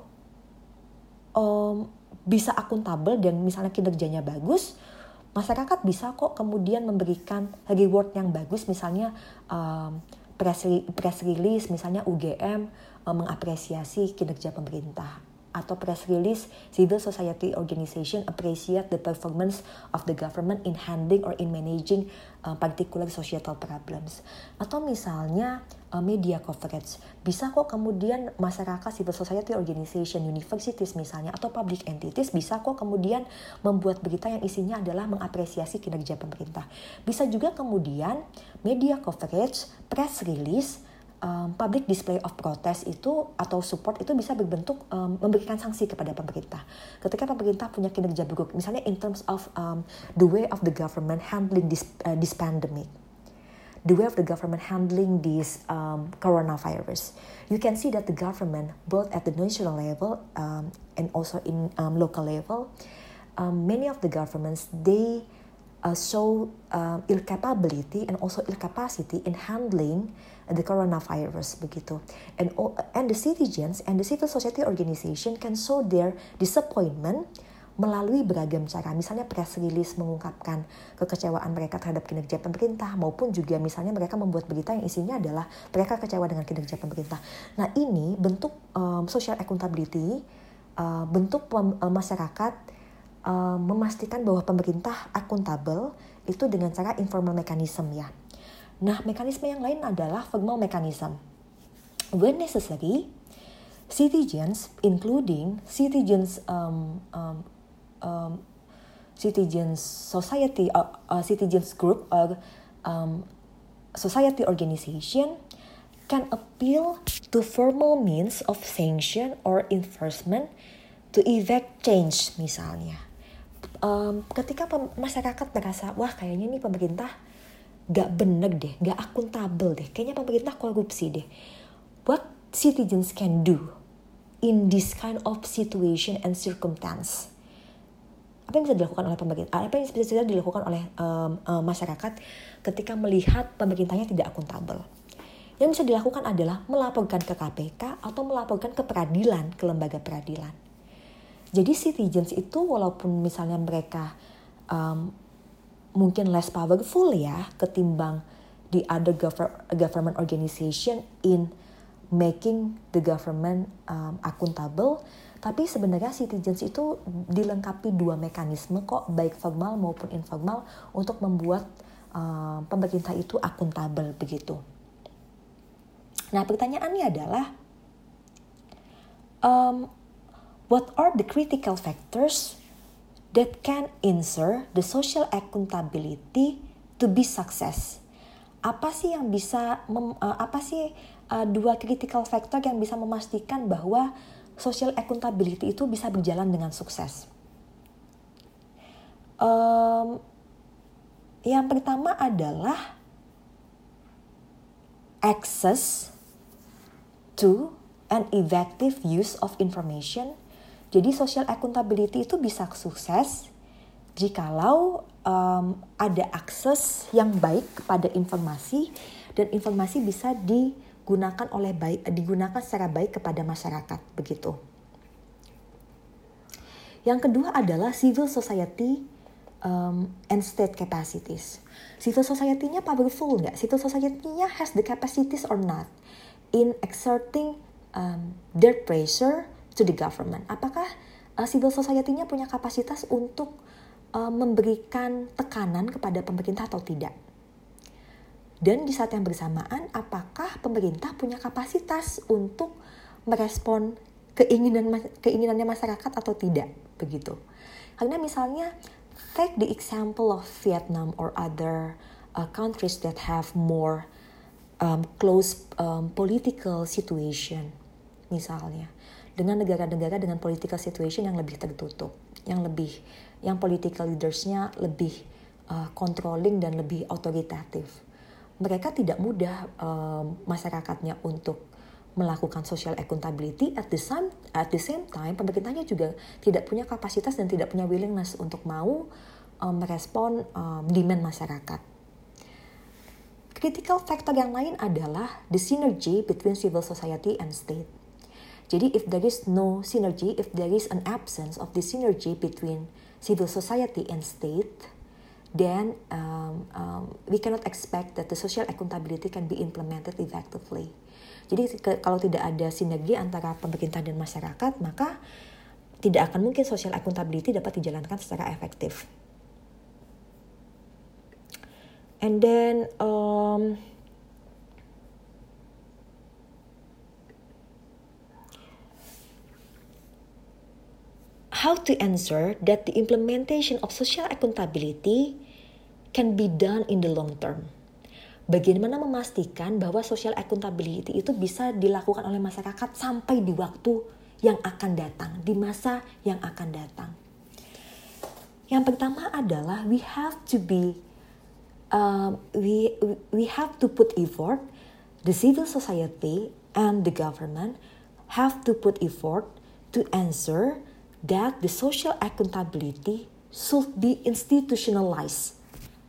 bisa akuntabel dan misalnya kinerjanya bagus, masyarakat bisa kok kemudian memberikan reward yang bagus, misalnya press release, misalnya UGM mengapresiasi kinerja pemerintah, atau press release civil society organization appreciate the performance of the government in handling or in managing particular societal problems. Atau misalnya media coverage. Bisa kok kemudian masyarakat, civil society organization, universities misalnya, atau public entities bisa kok kemudian membuat berita yang isinya adalah mengapresiasi kinerja pemerintah. Bisa juga kemudian media coverage, press release, public display of protest itu atau support itu bisa berbentuk memberikan sanksi kepada pemerintah. Ketika pemerintah punya kinerja buruk, misalnya in terms of the way of the government handling this pandemic, the way of the government handling this coronavirus, you can see that the government, both at the national level and also in local level, many of the governments they show ill capability and also ill capacity in handling the coronavirus begitu. And the citizens and the civil society organization can show their disappointment melalui beragam cara. Misalnya press release mengungkapkan kekecewaan mereka terhadap kinerja pemerintah, maupun juga misalnya mereka membuat berita yang isinya adalah mereka kecewa dengan kinerja pemerintah. Nah, ini bentuk social accountability, bentuk masyarakat memastikan bahwa pemerintah akuntabel itu dengan cara informal mechanism ya. Nah, mekanisme yang lain adalah formal mechanism. When necessary, citizens, including citizens society, citizens group or society organization can appeal to formal means of sanction or enforcement to effect change misalnya. Ketika masyarakat merasa, wah kayaknya nih pemerintah gak bener deh, gak akuntabel deh, kayaknya pemerintah korupsi deh. What citizens can do in this kind of situation and circumstance? Apa yang bisa dilakukan oleh pemerintah? Apa yang bisa dilakukan oleh masyarakat ketika melihat pemerintahnya tidak akuntabel? Yang bisa dilakukan adalah melaporkan ke KPK atau melaporkan ke peradilan, ke lembaga peradilan. Jadi citizens itu walaupun misalnya mereka mungkin less powerful ya ketimbang the other government organization in making the government accountable, tapi sebenarnya citizens itu dilengkapi dua mekanisme kok, baik formal maupun informal, untuk membuat pemerintah itu akuntabel begitu. Nah, pertanyaannya adalah what are the critical factors that can ensure the social accountability to be success? Apa sih yang bisa dua critical factor yang bisa memastikan bahwa social accountability itu bisa berjalan dengan sukses? Yang pertama adalah access to an effective use of information. Jadi social accountability itu bisa sukses jikalau ada akses yang baik kepada informasi dan informasi bisa digunakan secara baik kepada masyarakat begitu. Yang kedua adalah civil society and state capacities. Civil society-nya powerful nggak? Civil society-nya has the capacities or not in exerting their pressure to the government. Apakah civil society-nya punya kapasitas untuk memberikan tekanan kepada pemerintah atau tidak? Dan di saat yang bersamaan, apakah pemerintah punya kapasitas untuk merespon keinginannya masyarakat atau tidak? Begitu. Karena misalnya, take the example of Vietnam or other countries that have more close political situation, misalnya. Dengan negara-negara dengan political situation yang lebih tertutup, yang political leadersnya lebih controlling dan lebih otoritatif. Mereka tidak mudah masyarakatnya untuk melakukan social accountability. At the same time, pemerintahnya juga tidak punya kapasitas dan tidak punya willingness untuk mau merespon demand masyarakat. Critical factor yang lain adalah the synergy between civil society and state. Jadi if there is no synergy, if there is an absence of the synergy between civil society and state, then we cannot expect that the social accountability can be implemented effectively. Jadi kalau tidak ada sinergi antara pemerintah dan masyarakat, maka tidak akan mungkin social accountability dapat dijalankan secara efektif. And then how to ensure that the implementation of social accountability can be done in the long term. Bagaimana memastikan bahwa social accountability itu bisa dilakukan oleh masyarakat sampai di waktu yang akan datang, di masa yang akan datang. Yang pertama adalah we have to put effort. The civil society and the government have to put effort to ensure that the social accountability should be institutionalized.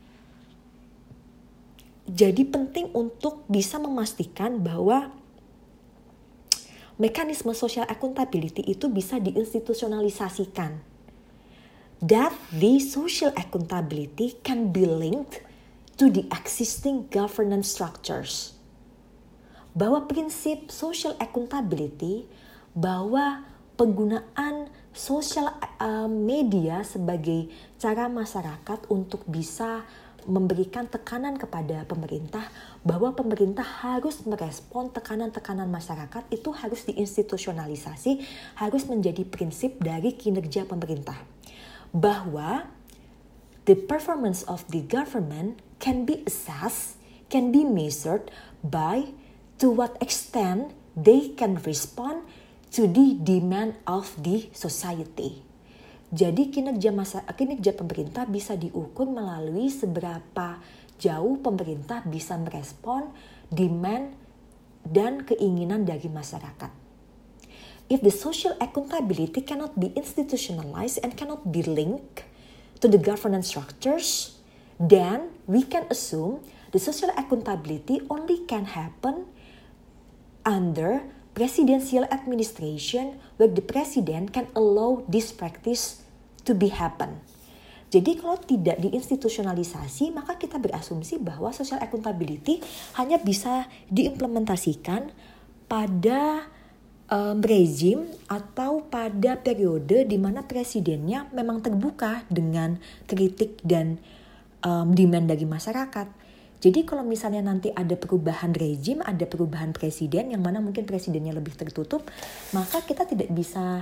Jadi penting untuk bisa memastikan bahwa mekanisme social accountability itu bisa diinstitusionalisasikan. That the social accountability can be linked to the existing governance structures. Bahwa prinsip social accountability, bahwa penggunaan social media sebagai cara masyarakat untuk bisa memberikan tekanan kepada pemerintah, bahwa pemerintah harus merespon tekanan-tekanan masyarakat, itu harus diinstitusionalisasi, harus menjadi prinsip dari kinerja pemerintah. Bahwa the performance of the government can be assessed, can be measured by to what extent they can respond to the demand of the society. Jadi kinerja pemerintah bisa diukur melalui seberapa jauh pemerintah bisa merespon demand dan keinginan dari masyarakat. If the social accountability cannot be institutionalized and cannot be linked to the governance structures, then we can assume the social accountability only can happen under presidential administration where the president can allow this practice to be happen. Jadi kalau tidak diinstitusionalisasi, maka kita berasumsi bahwa social accountability hanya bisa diimplementasikan pada rezim atau pada periode di mana presidennya memang terbuka dengan kritik dan demand dari masyarakat. Jadi kalau misalnya nanti ada perubahan rezim, ada perubahan presiden yang mana mungkin presidennya lebih tertutup, maka kita tidak bisa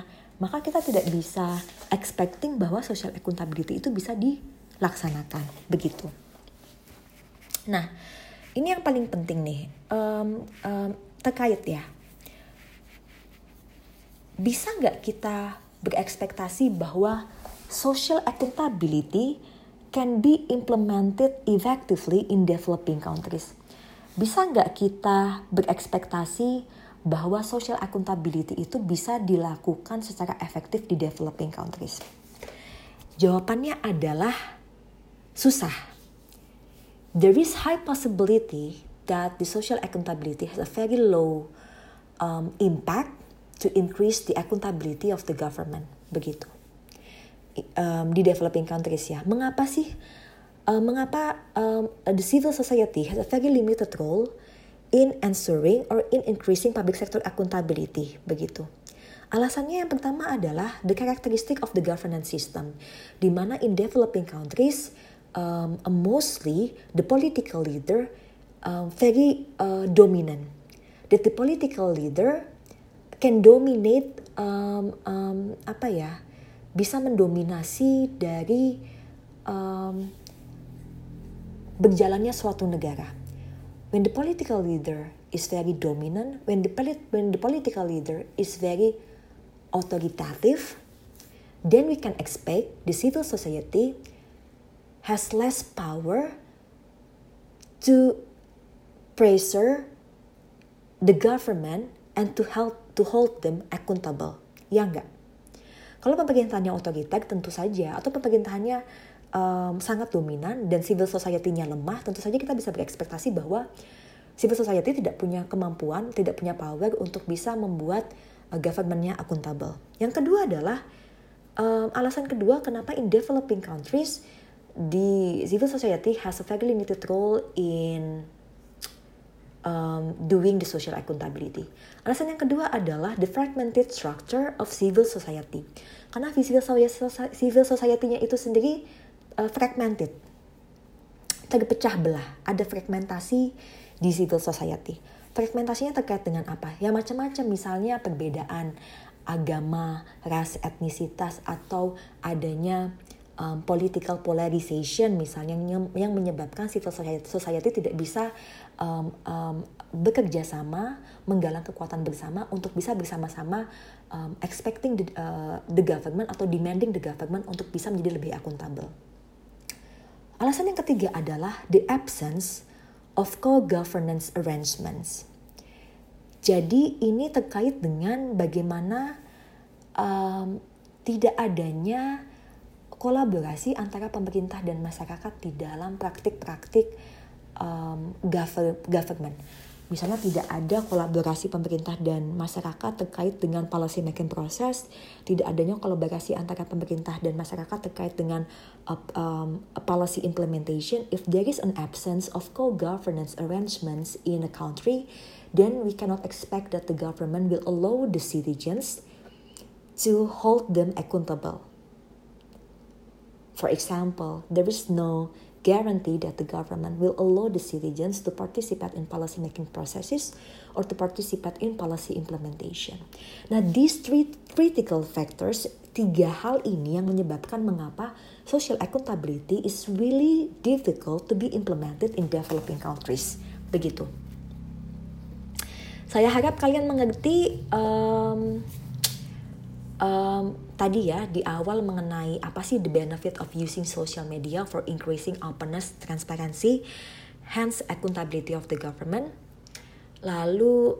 expecting bahwa social accountability itu bisa dilaksanakan begitu. Nah, ini yang paling penting nih terkait ya. Bisa nggak kita berekspektasi bahwa social accountability can be implemented effectively in developing countries? Bisa nggak kita berekspektasi bahwa social accountability itu bisa dilakukan secara efektif di developing countries? Jawabannya adalah susah. There is high possibility that the social accountability has a very low impact to increase the accountability of the government. Begitu. Di developing countries ya. Mengapa the civil society has a very limited role in ensuring or in increasing public sector accountability, begitu. Alasannya yang pertama adalah the characteristic of the governance system, di mana in developing countries mostly the political leader very dominant. That the political leader can dominate bisa mendominasi dari berjalannya suatu negara. When the political leader is very dominant, when the political leader is very authoritative, then we can expect the civil society has less power to pressure the government and to hold them accountable. Ya enggak? Kalau pemerintahannya otoriter tentu saja, atau pemerintahannya sangat dominan dan civil society-nya lemah, tentu saja kita bisa berekspektasi bahwa civil society tidak punya kemampuan, tidak punya power untuk bisa membuat government-nya akuntabel. Yang kedua adalah alasan kedua kenapa in developing countries the civil society has a very limited role in doing the social accountability. Alasan yang kedua adalah the fragmented structure of civil society. Karena civil society-nya itu sendiri fragmented, terpecah belah, ada fragmentasi di civil society. Fragmentasinya terkait dengan apa? Ya macam-macam, misalnya perbedaan agama, ras, etnisitas, atau adanya political polarization misalnya yang menyebabkan civil society tidak bisa bekerja sama, menggalang kekuatan bersama untuk bisa bersama-sama expecting the government atau demanding the government untuk bisa menjadi lebih akuntabel. Alasan yang ketiga adalah the absence of co-governance arrangements. Jadi ini terkait dengan bagaimana tidak adanya kolaborasi antara pemerintah dan masyarakat di dalam praktik-praktik government. Misalnya tidak ada kolaborasi pemerintah dan masyarakat terkait dengan policy making process, tidak adanya kolaborasi antara pemerintah dan masyarakat terkait dengan policy implementation. If there is an absence of co-governance arrangements in a country, then we cannot expect that the government will allow the citizens to hold them accountable. For example, there is no guarantee that the government will allow the citizens to participate in policy-making processes or to participate in policy implementation. Nah, these three critical factors, 3 hal ini yang menyebabkan mengapa social accountability is really difficult to be implemented in developing countries. Begitu. Saya harap kalian mengerti tadi ya di awal mengenai apa sih the benefit of using social media for increasing openness, transparency, hence accountability of the government. Lalu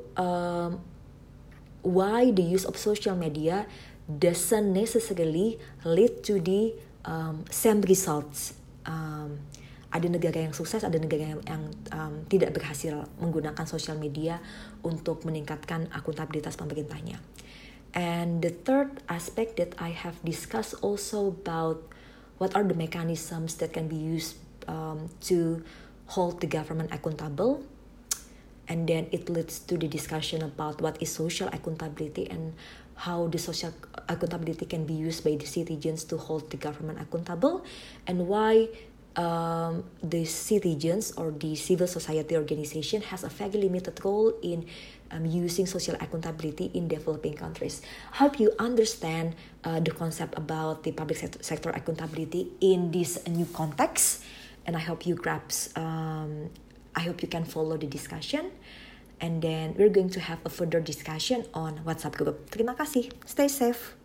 why the use of social media doesn't necessarily lead to the same results. Ada negara yang sukses, ada negara yang tidak berhasil menggunakan social media untuk meningkatkan akuntabilitas pemerintahnya. And the third aspect that I have discussed also about what are the mechanisms that can be used to hold the government accountable. And then it leads to the discussion about what is social accountability and how the social accountability can be used by the citizens to hold the government accountable, and why the citizens or the civil society organization has a very limited role in using social accountability in developing countries. I hope you understand the concept about the public sector accountability in this new context, and I hope you grasp. I hope you can follow the discussion, and then we're going to have a further discussion on WhatsApp group. Terima kasih. Stay safe.